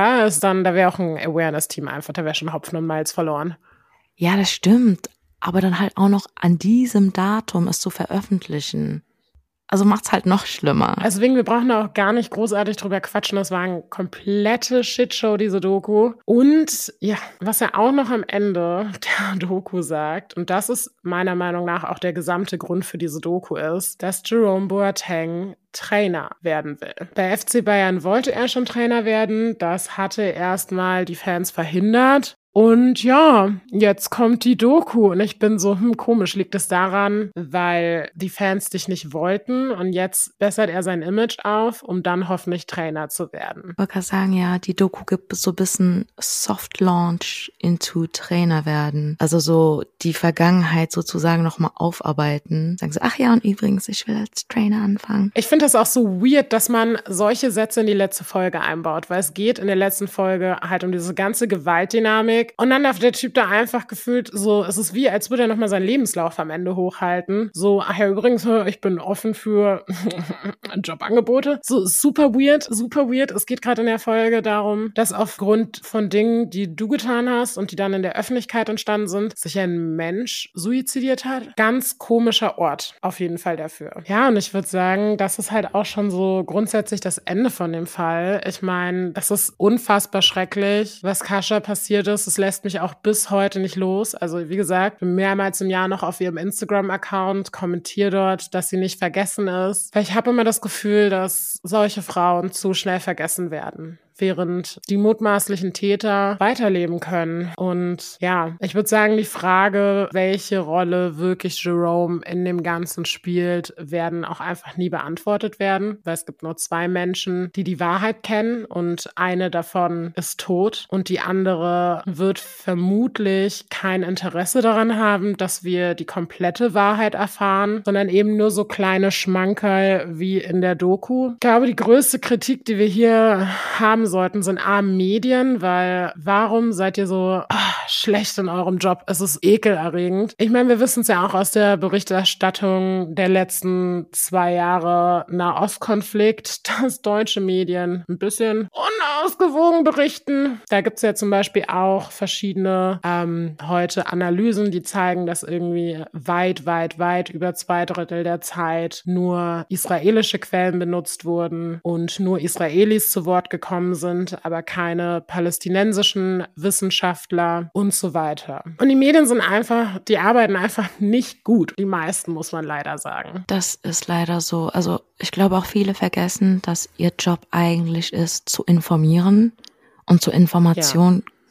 wäre auch ein Awareness-Team einfach, da wäre schon Hopfen und Malz verloren. Ja, das stimmt. Aber dann halt auch noch an diesem Datum es zu veröffentlichen. Also macht's halt noch schlimmer. Also wir brauchen da auch gar nicht großartig drüber quatschen. Das war eine komplette Shitshow, diese Doku. Und ja, was er auch noch am Ende der Doku sagt, und das ist meiner Meinung nach auch der gesamte Grund für diese Doku ist, dass Jerome Boateng Trainer werden will. Bei FC Bayern wollte er schon Trainer werden. Das hatte erstmal die Fans verhindert. Und ja, jetzt kommt die Doku und ich bin so, komisch, liegt es daran, weil die Fans dich nicht wollten und jetzt bessert er sein Image auf, um dann hoffentlich Trainer zu werden. Ich wollte gerade sagen, ja, die Doku gibt so ein bisschen Soft Launch into Trainer werden. Also so die Vergangenheit sozusagen nochmal aufarbeiten. Sagen sie, ach ja, und übrigens, ich will als Trainer anfangen. Ich finde das auch so weird, dass man solche Sätze in die letzte Folge einbaut, weil es geht in der letzten Folge halt um diese ganze Gewaltdynamik. Und dann darf der Typ da einfach gefühlt so, es ist wie, als würde er nochmal seinen Lebenslauf am Ende hochhalten. So, ach ja, übrigens, ich bin offen für Jobangebote. So, super weird. Es geht gerade in der Folge darum, dass aufgrund von Dingen, die du getan hast und die dann in der Öffentlichkeit entstanden sind, sich ein Mensch suizidiert hat. Ganz komischer Ort, auf jeden Fall dafür. Ja, und ich würde sagen, das ist halt auch schon so grundsätzlich das Ende von dem Fall. Ich meine, das ist unfassbar schrecklich, was Kascha passiert ist. Das lässt mich auch bis heute nicht los. Also wie gesagt, bin mehrmals im Jahr noch auf ihrem Instagram-Account, kommentiere dort, dass sie nicht vergessen ist. Weil ich habe immer das Gefühl, dass solche Frauen zu schnell vergessen werden, während die mutmaßlichen Täter weiterleben können. Und ja, ich würde sagen, die Frage, welche Rolle wirklich Jerome in dem Ganzen spielt, werden auch einfach nie beantwortet werden, weil es gibt nur 2 Menschen, die die Wahrheit kennen und eine davon ist tot und die andere wird vermutlich kein Interesse daran haben, dass wir die komplette Wahrheit erfahren, sondern eben nur so kleine Schmankerl wie in der Doku. Ich glaube, die größte Kritik, die wir hier haben sollten, sind Medien, weil warum seid ihr so schlecht in eurem Job? Es ist ekelerregend. Ich meine, wir wissen es ja auch aus der Berichterstattung der letzten 2 Jahre Nahostkonflikt, dass deutsche Medien ein bisschen unausgewogen berichten. Da gibt es ja zum Beispiel auch verschiedene heute Analysen, die zeigen, dass irgendwie weit über 2/3 der Zeit nur israelische Quellen benutzt wurden und nur Israelis zu Wort gekommen sind, aber keine palästinensischen Wissenschaftler und so weiter. Und die Medien die arbeiten einfach nicht gut. Die meisten, muss man leider sagen. Das ist leider so. Also ich glaube auch viele vergessen, dass ihr Job eigentlich ist, zu informieren und zur Information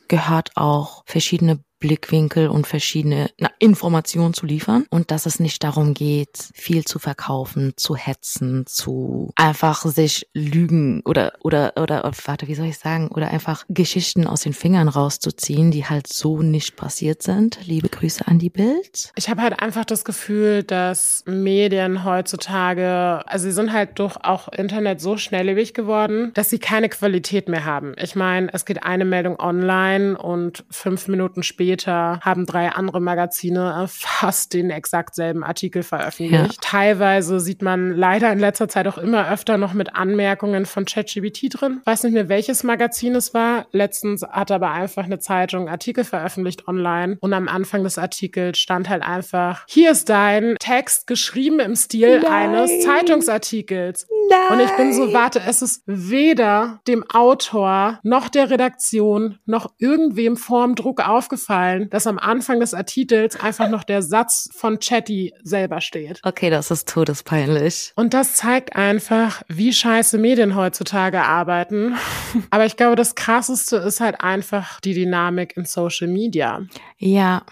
gehört auch, verschiedene Blickwinkel und verschiedene Informationen zu liefern und dass es nicht darum geht, viel zu verkaufen, zu hetzen, zu einfach sich lügen oder warte, wie soll ich sagen, oder einfach Geschichten aus den Fingern rauszuziehen, die halt so nicht passiert sind. Liebe Grüße an die Bild. Ich habe halt einfach das Gefühl, dass Medien heutzutage, also sie sind halt durch auch Internet so schnelllebig geworden, dass sie keine Qualität mehr haben. Ich meine, es geht eine Meldung online und 5 Minuten später haben 3 andere Magazine fast den exakt selben Artikel veröffentlicht. Ja. Teilweise sieht man leider in letzter Zeit auch immer öfter noch mit Anmerkungen von ChatGPT drin. Ich weiß nicht mehr, welches Magazin es war. Letztens hat aber einfach eine Zeitung einen Artikel veröffentlicht online und am Anfang des Artikels stand halt einfach, hier ist dein Text geschrieben im Stil eines Zeitungsartikels. Und ich bin so, warte, es ist weder dem Autor noch der Redaktion noch irgendwem vorm Druck aufgefallen, dass am Anfang des Artikels einfach noch der Satz von Chatty selber steht. Okay, das ist todespeinlich. Und das zeigt einfach, wie scheiße Medien heutzutage arbeiten. Aber ich glaube, das Krasseste ist halt einfach die Dynamik in Social Media. Ja.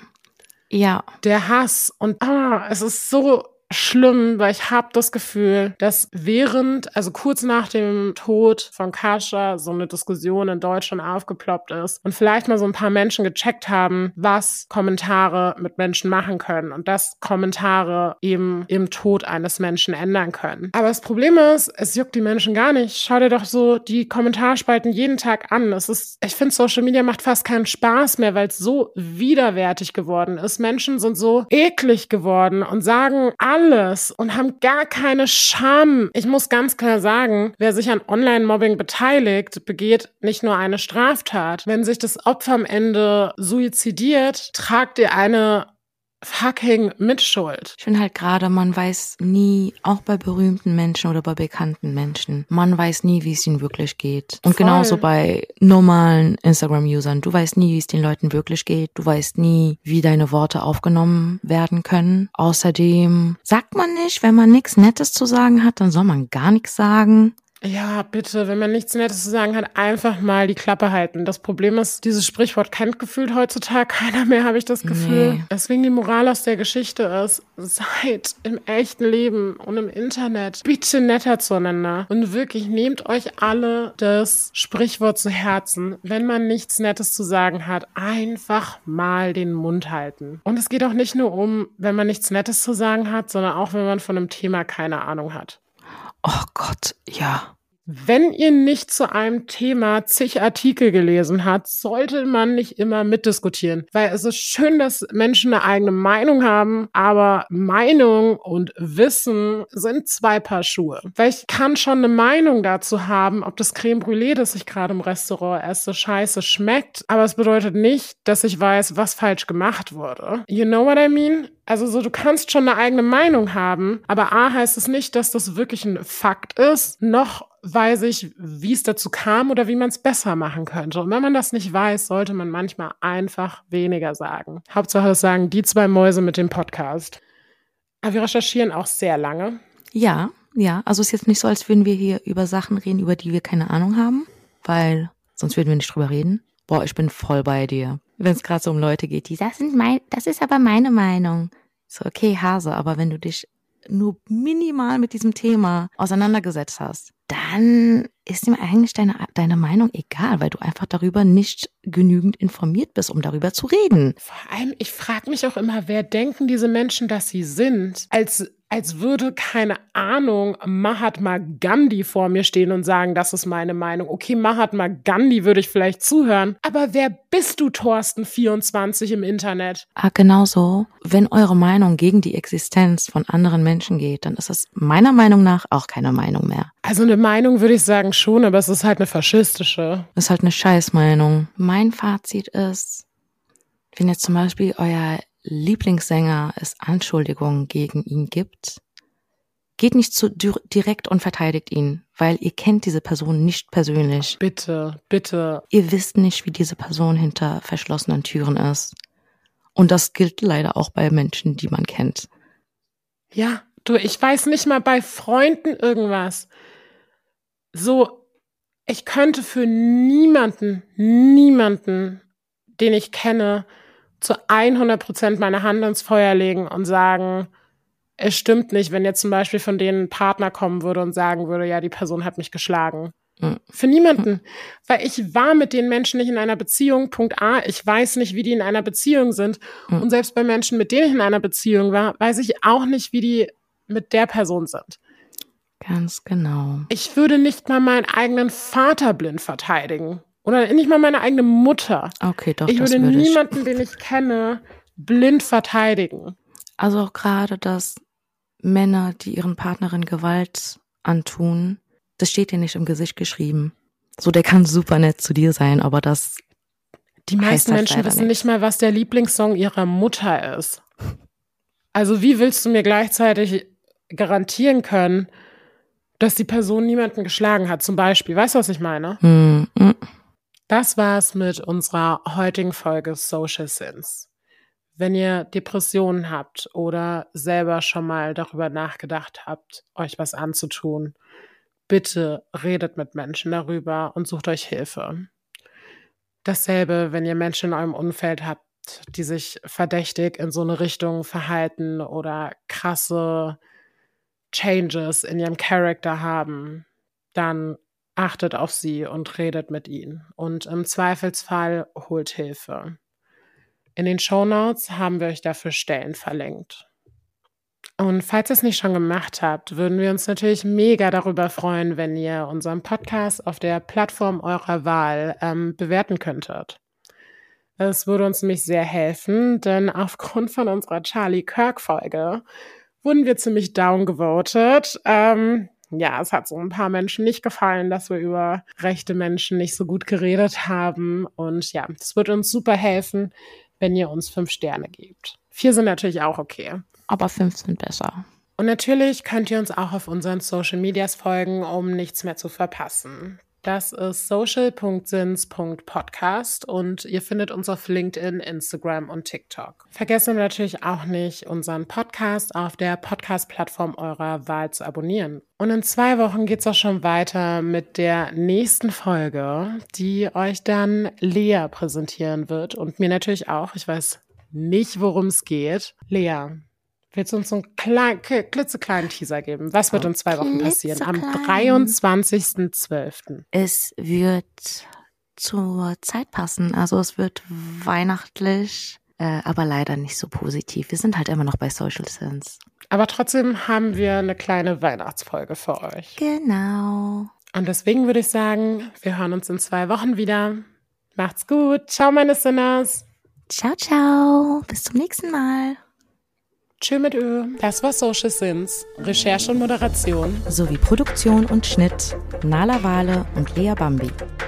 Der Hass und es ist so schlimm, weil ich habe das Gefühl, dass also kurz nach dem Tod von Kascha so eine Diskussion in Deutschland aufgeploppt ist und vielleicht mal so ein paar Menschen gecheckt haben, was Kommentare mit Menschen machen können und dass Kommentare eben im Tod eines Menschen ändern können. Aber das Problem ist, es juckt die Menschen gar nicht. Schau dir doch so die Kommentarspalten jeden Tag an. Ich finde, Social Media macht fast keinen Spaß mehr, weil es so widerwärtig geworden ist. Menschen sind so eklig geworden und sagen alles und haben gar keine Scham. Ich muss ganz klar sagen, wer sich an Online-Mobbing beteiligt, begeht nicht nur eine Straftat. Wenn sich das Opfer am Ende suizidiert, tragt ihr eine fucking Mitschuld. Ich finde halt gerade, man weiß nie, auch bei berühmten Menschen oder bei bekannten Menschen, man weiß nie, wie es ihnen wirklich geht. Und genauso bei normalen Instagram-Usern. Du weißt nie, wie es den Leuten wirklich geht. Du weißt nie, wie deine Worte aufgenommen werden können. Außerdem sagt man nicht, wenn man nichts Nettes zu sagen hat, dann soll man gar nichts sagen. Ja, bitte, wenn man nichts Nettes zu sagen hat, einfach mal die Klappe halten. Das Problem ist, dieses Sprichwort kennt gefühlt heutzutage keiner mehr, habe ich das Gefühl. Nee. Deswegen die Moral aus der Geschichte ist, seid im echten Leben und im Internet bitte netter zueinander. Und wirklich, nehmt euch alle das Sprichwort zu Herzen. Wenn man nichts Nettes zu sagen hat, einfach mal den Mund halten. Und es geht auch nicht nur um, wenn man nichts Nettes zu sagen hat, sondern auch, wenn man von einem Thema keine Ahnung hat. Oh Gott, ja. Wenn ihr nicht zu einem Thema zig Artikel gelesen habt, sollte man nicht immer mitdiskutieren. Weil es ist schön, dass Menschen eine eigene Meinung haben, aber Meinung und Wissen sind 2 Paar Schuhe. Weil ich kann schon eine Meinung dazu haben, ob das Crème Brûlée, das ich gerade im Restaurant esse, scheiße schmeckt, aber es bedeutet nicht, dass ich weiß, was falsch gemacht wurde. You know what I mean? Also so, du kannst schon eine eigene Meinung haben, aber A heißt es nicht, dass das wirklich ein Fakt ist, noch weiß ich, wie es dazu kam oder wie man es besser machen könnte. Und wenn man das nicht weiß, sollte man manchmal einfach weniger sagen. Hauptsache, das sagen die 2 Mäuse mit dem Podcast. Aber wir recherchieren auch sehr lange. Ja, also es ist jetzt nicht so, als würden wir hier über Sachen reden, über die wir keine Ahnung haben, weil sonst würden wir nicht drüber reden. Boah, ich bin voll bei dir. Wenn es gerade so um Leute geht, die das ist aber meine Meinung. So, okay, Hase, aber wenn du dich nur minimal mit diesem Thema auseinandergesetzt hast, dann ist ihm eigentlich deine Meinung egal, weil du einfach darüber nicht genügend informiert bist, um darüber zu reden. Vor allem, ich frage mich auch immer, wer denken diese Menschen, dass sie sind, als würde, keine Ahnung, Mahatma Gandhi vor mir stehen und sagen, das ist meine Meinung. Okay, Mahatma Gandhi würde ich vielleicht zuhören, aber wer bist du, Thorsten24 im Internet? Genau so. Wenn eure Meinung gegen die Existenz von anderen Menschen geht, dann ist es meiner Meinung nach auch keine Meinung mehr. Also eine Meinung würde ich sagen schon, aber es ist halt eine faschistische. Es ist halt eine Scheißmeinung. Mein Fazit ist, wenn jetzt zum Beispiel euer Lieblingssänger es Anschuldigungen gegen ihn gibt, geht nicht zu direkt und verteidigt ihn, weil ihr kennt diese Person nicht persönlich. Bitte. Ihr wisst nicht, wie diese Person hinter verschlossenen Türen ist. Und das gilt leider auch bei Menschen, die man kennt. Ja, ich weiß nicht mal bei Freunden irgendwas. So, ich könnte für niemanden den ich kenne, zu 100% meine Hand ins Feuer legen und sagen, es stimmt nicht, wenn jetzt zum Beispiel von denen ein Partner kommen würde und sagen würde, ja, die Person hat mich geschlagen. Für niemanden. Weil ich war mit den Menschen nicht in einer Beziehung, Punkt A. Ich weiß nicht, wie die in einer Beziehung sind. Und selbst bei Menschen, mit denen ich in einer Beziehung war, weiß ich auch nicht, wie die mit der Person sind. Ganz genau. Ich würde nicht mal meinen eigenen Vater blind verteidigen. Oder nicht mal meine eigene Mutter. Okay, doch, ich das würde würde ich. niemanden, den ich kenne, blind verteidigen. Also auch gerade, dass Männer, die ihren Partnerinnen Gewalt antun, das steht dir nicht im Gesicht geschrieben. So, der kann super nett zu dir sein, aber das Die meisten halt Menschen wissen nichts. nicht mal, was der Lieblingssong ihrer Mutter ist. Also wie willst du mir gleichzeitig garantieren können, dass die Person niemanden geschlagen hat, zum Beispiel? Weißt du, was ich meine? Das war's mit unserer heutigen Folge Social Sins. Wenn ihr Depressionen habt oder selber schon mal darüber nachgedacht habt, euch was anzutun, bitte redet mit Menschen darüber und sucht euch Hilfe. Dasselbe, wenn ihr Menschen in eurem Umfeld habt, die sich verdächtig in so eine Richtung verhalten oder krasse Changes in ihrem Charakter haben, dann achtet auf sie und redet mit ihnen. Und im Zweifelsfall holt Hilfe. In den Shownotes haben wir euch dafür Stellen verlinkt. Und falls ihr es nicht schon gemacht habt, würden wir uns natürlich mega darüber freuen, wenn ihr unseren Podcast auf der Plattform eurer Wahl bewerten könntet. Es würde uns nämlich sehr helfen, denn aufgrund von unserer Charlie Kirk-Folge wurden wir ziemlich downgevotet. Es hat so ein paar Menschen nicht gefallen, dass wir über rechte Menschen nicht so gut geredet haben. Und ja, es wird uns super helfen, wenn ihr uns 5 Sterne gebt. 4 sind natürlich auch okay. Aber 5 sind besser. Und natürlich könnt ihr uns auch auf unseren Social Medias folgen, um nichts mehr zu verpassen. Das ist social.sins.podcast und ihr findet uns auf LinkedIn, Instagram und TikTok. Vergesst natürlich auch nicht, unseren Podcast auf der Podcast-Plattform eurer Wahl zu abonnieren. Und in 2 Wochen geht's auch schon weiter mit der nächsten Folge, die euch dann Lea präsentieren wird und mir natürlich auch. Ich weiß nicht, worum es geht. Lea, willst du uns so einen klitzekleinen Teaser geben? Was wird in 2 Wochen passieren? Am 23.12. Es wird zur Zeit passen. Also es wird weihnachtlich, aber leider nicht so positiv. Wir sind halt immer noch bei Social Sins. Aber trotzdem haben wir eine kleine Weihnachtsfolge für euch. Genau. Und deswegen würde ich sagen, wir hören uns in 2 Wochen wieder. Macht's gut. Ciao, meine Sinners. Ciao, ciao. Bis zum nächsten Mal. Tschö mit Ö. Das war Social Sins. Recherche und Moderation Sowie Produktion und Schnitt Nala Wale und Lea Bambi.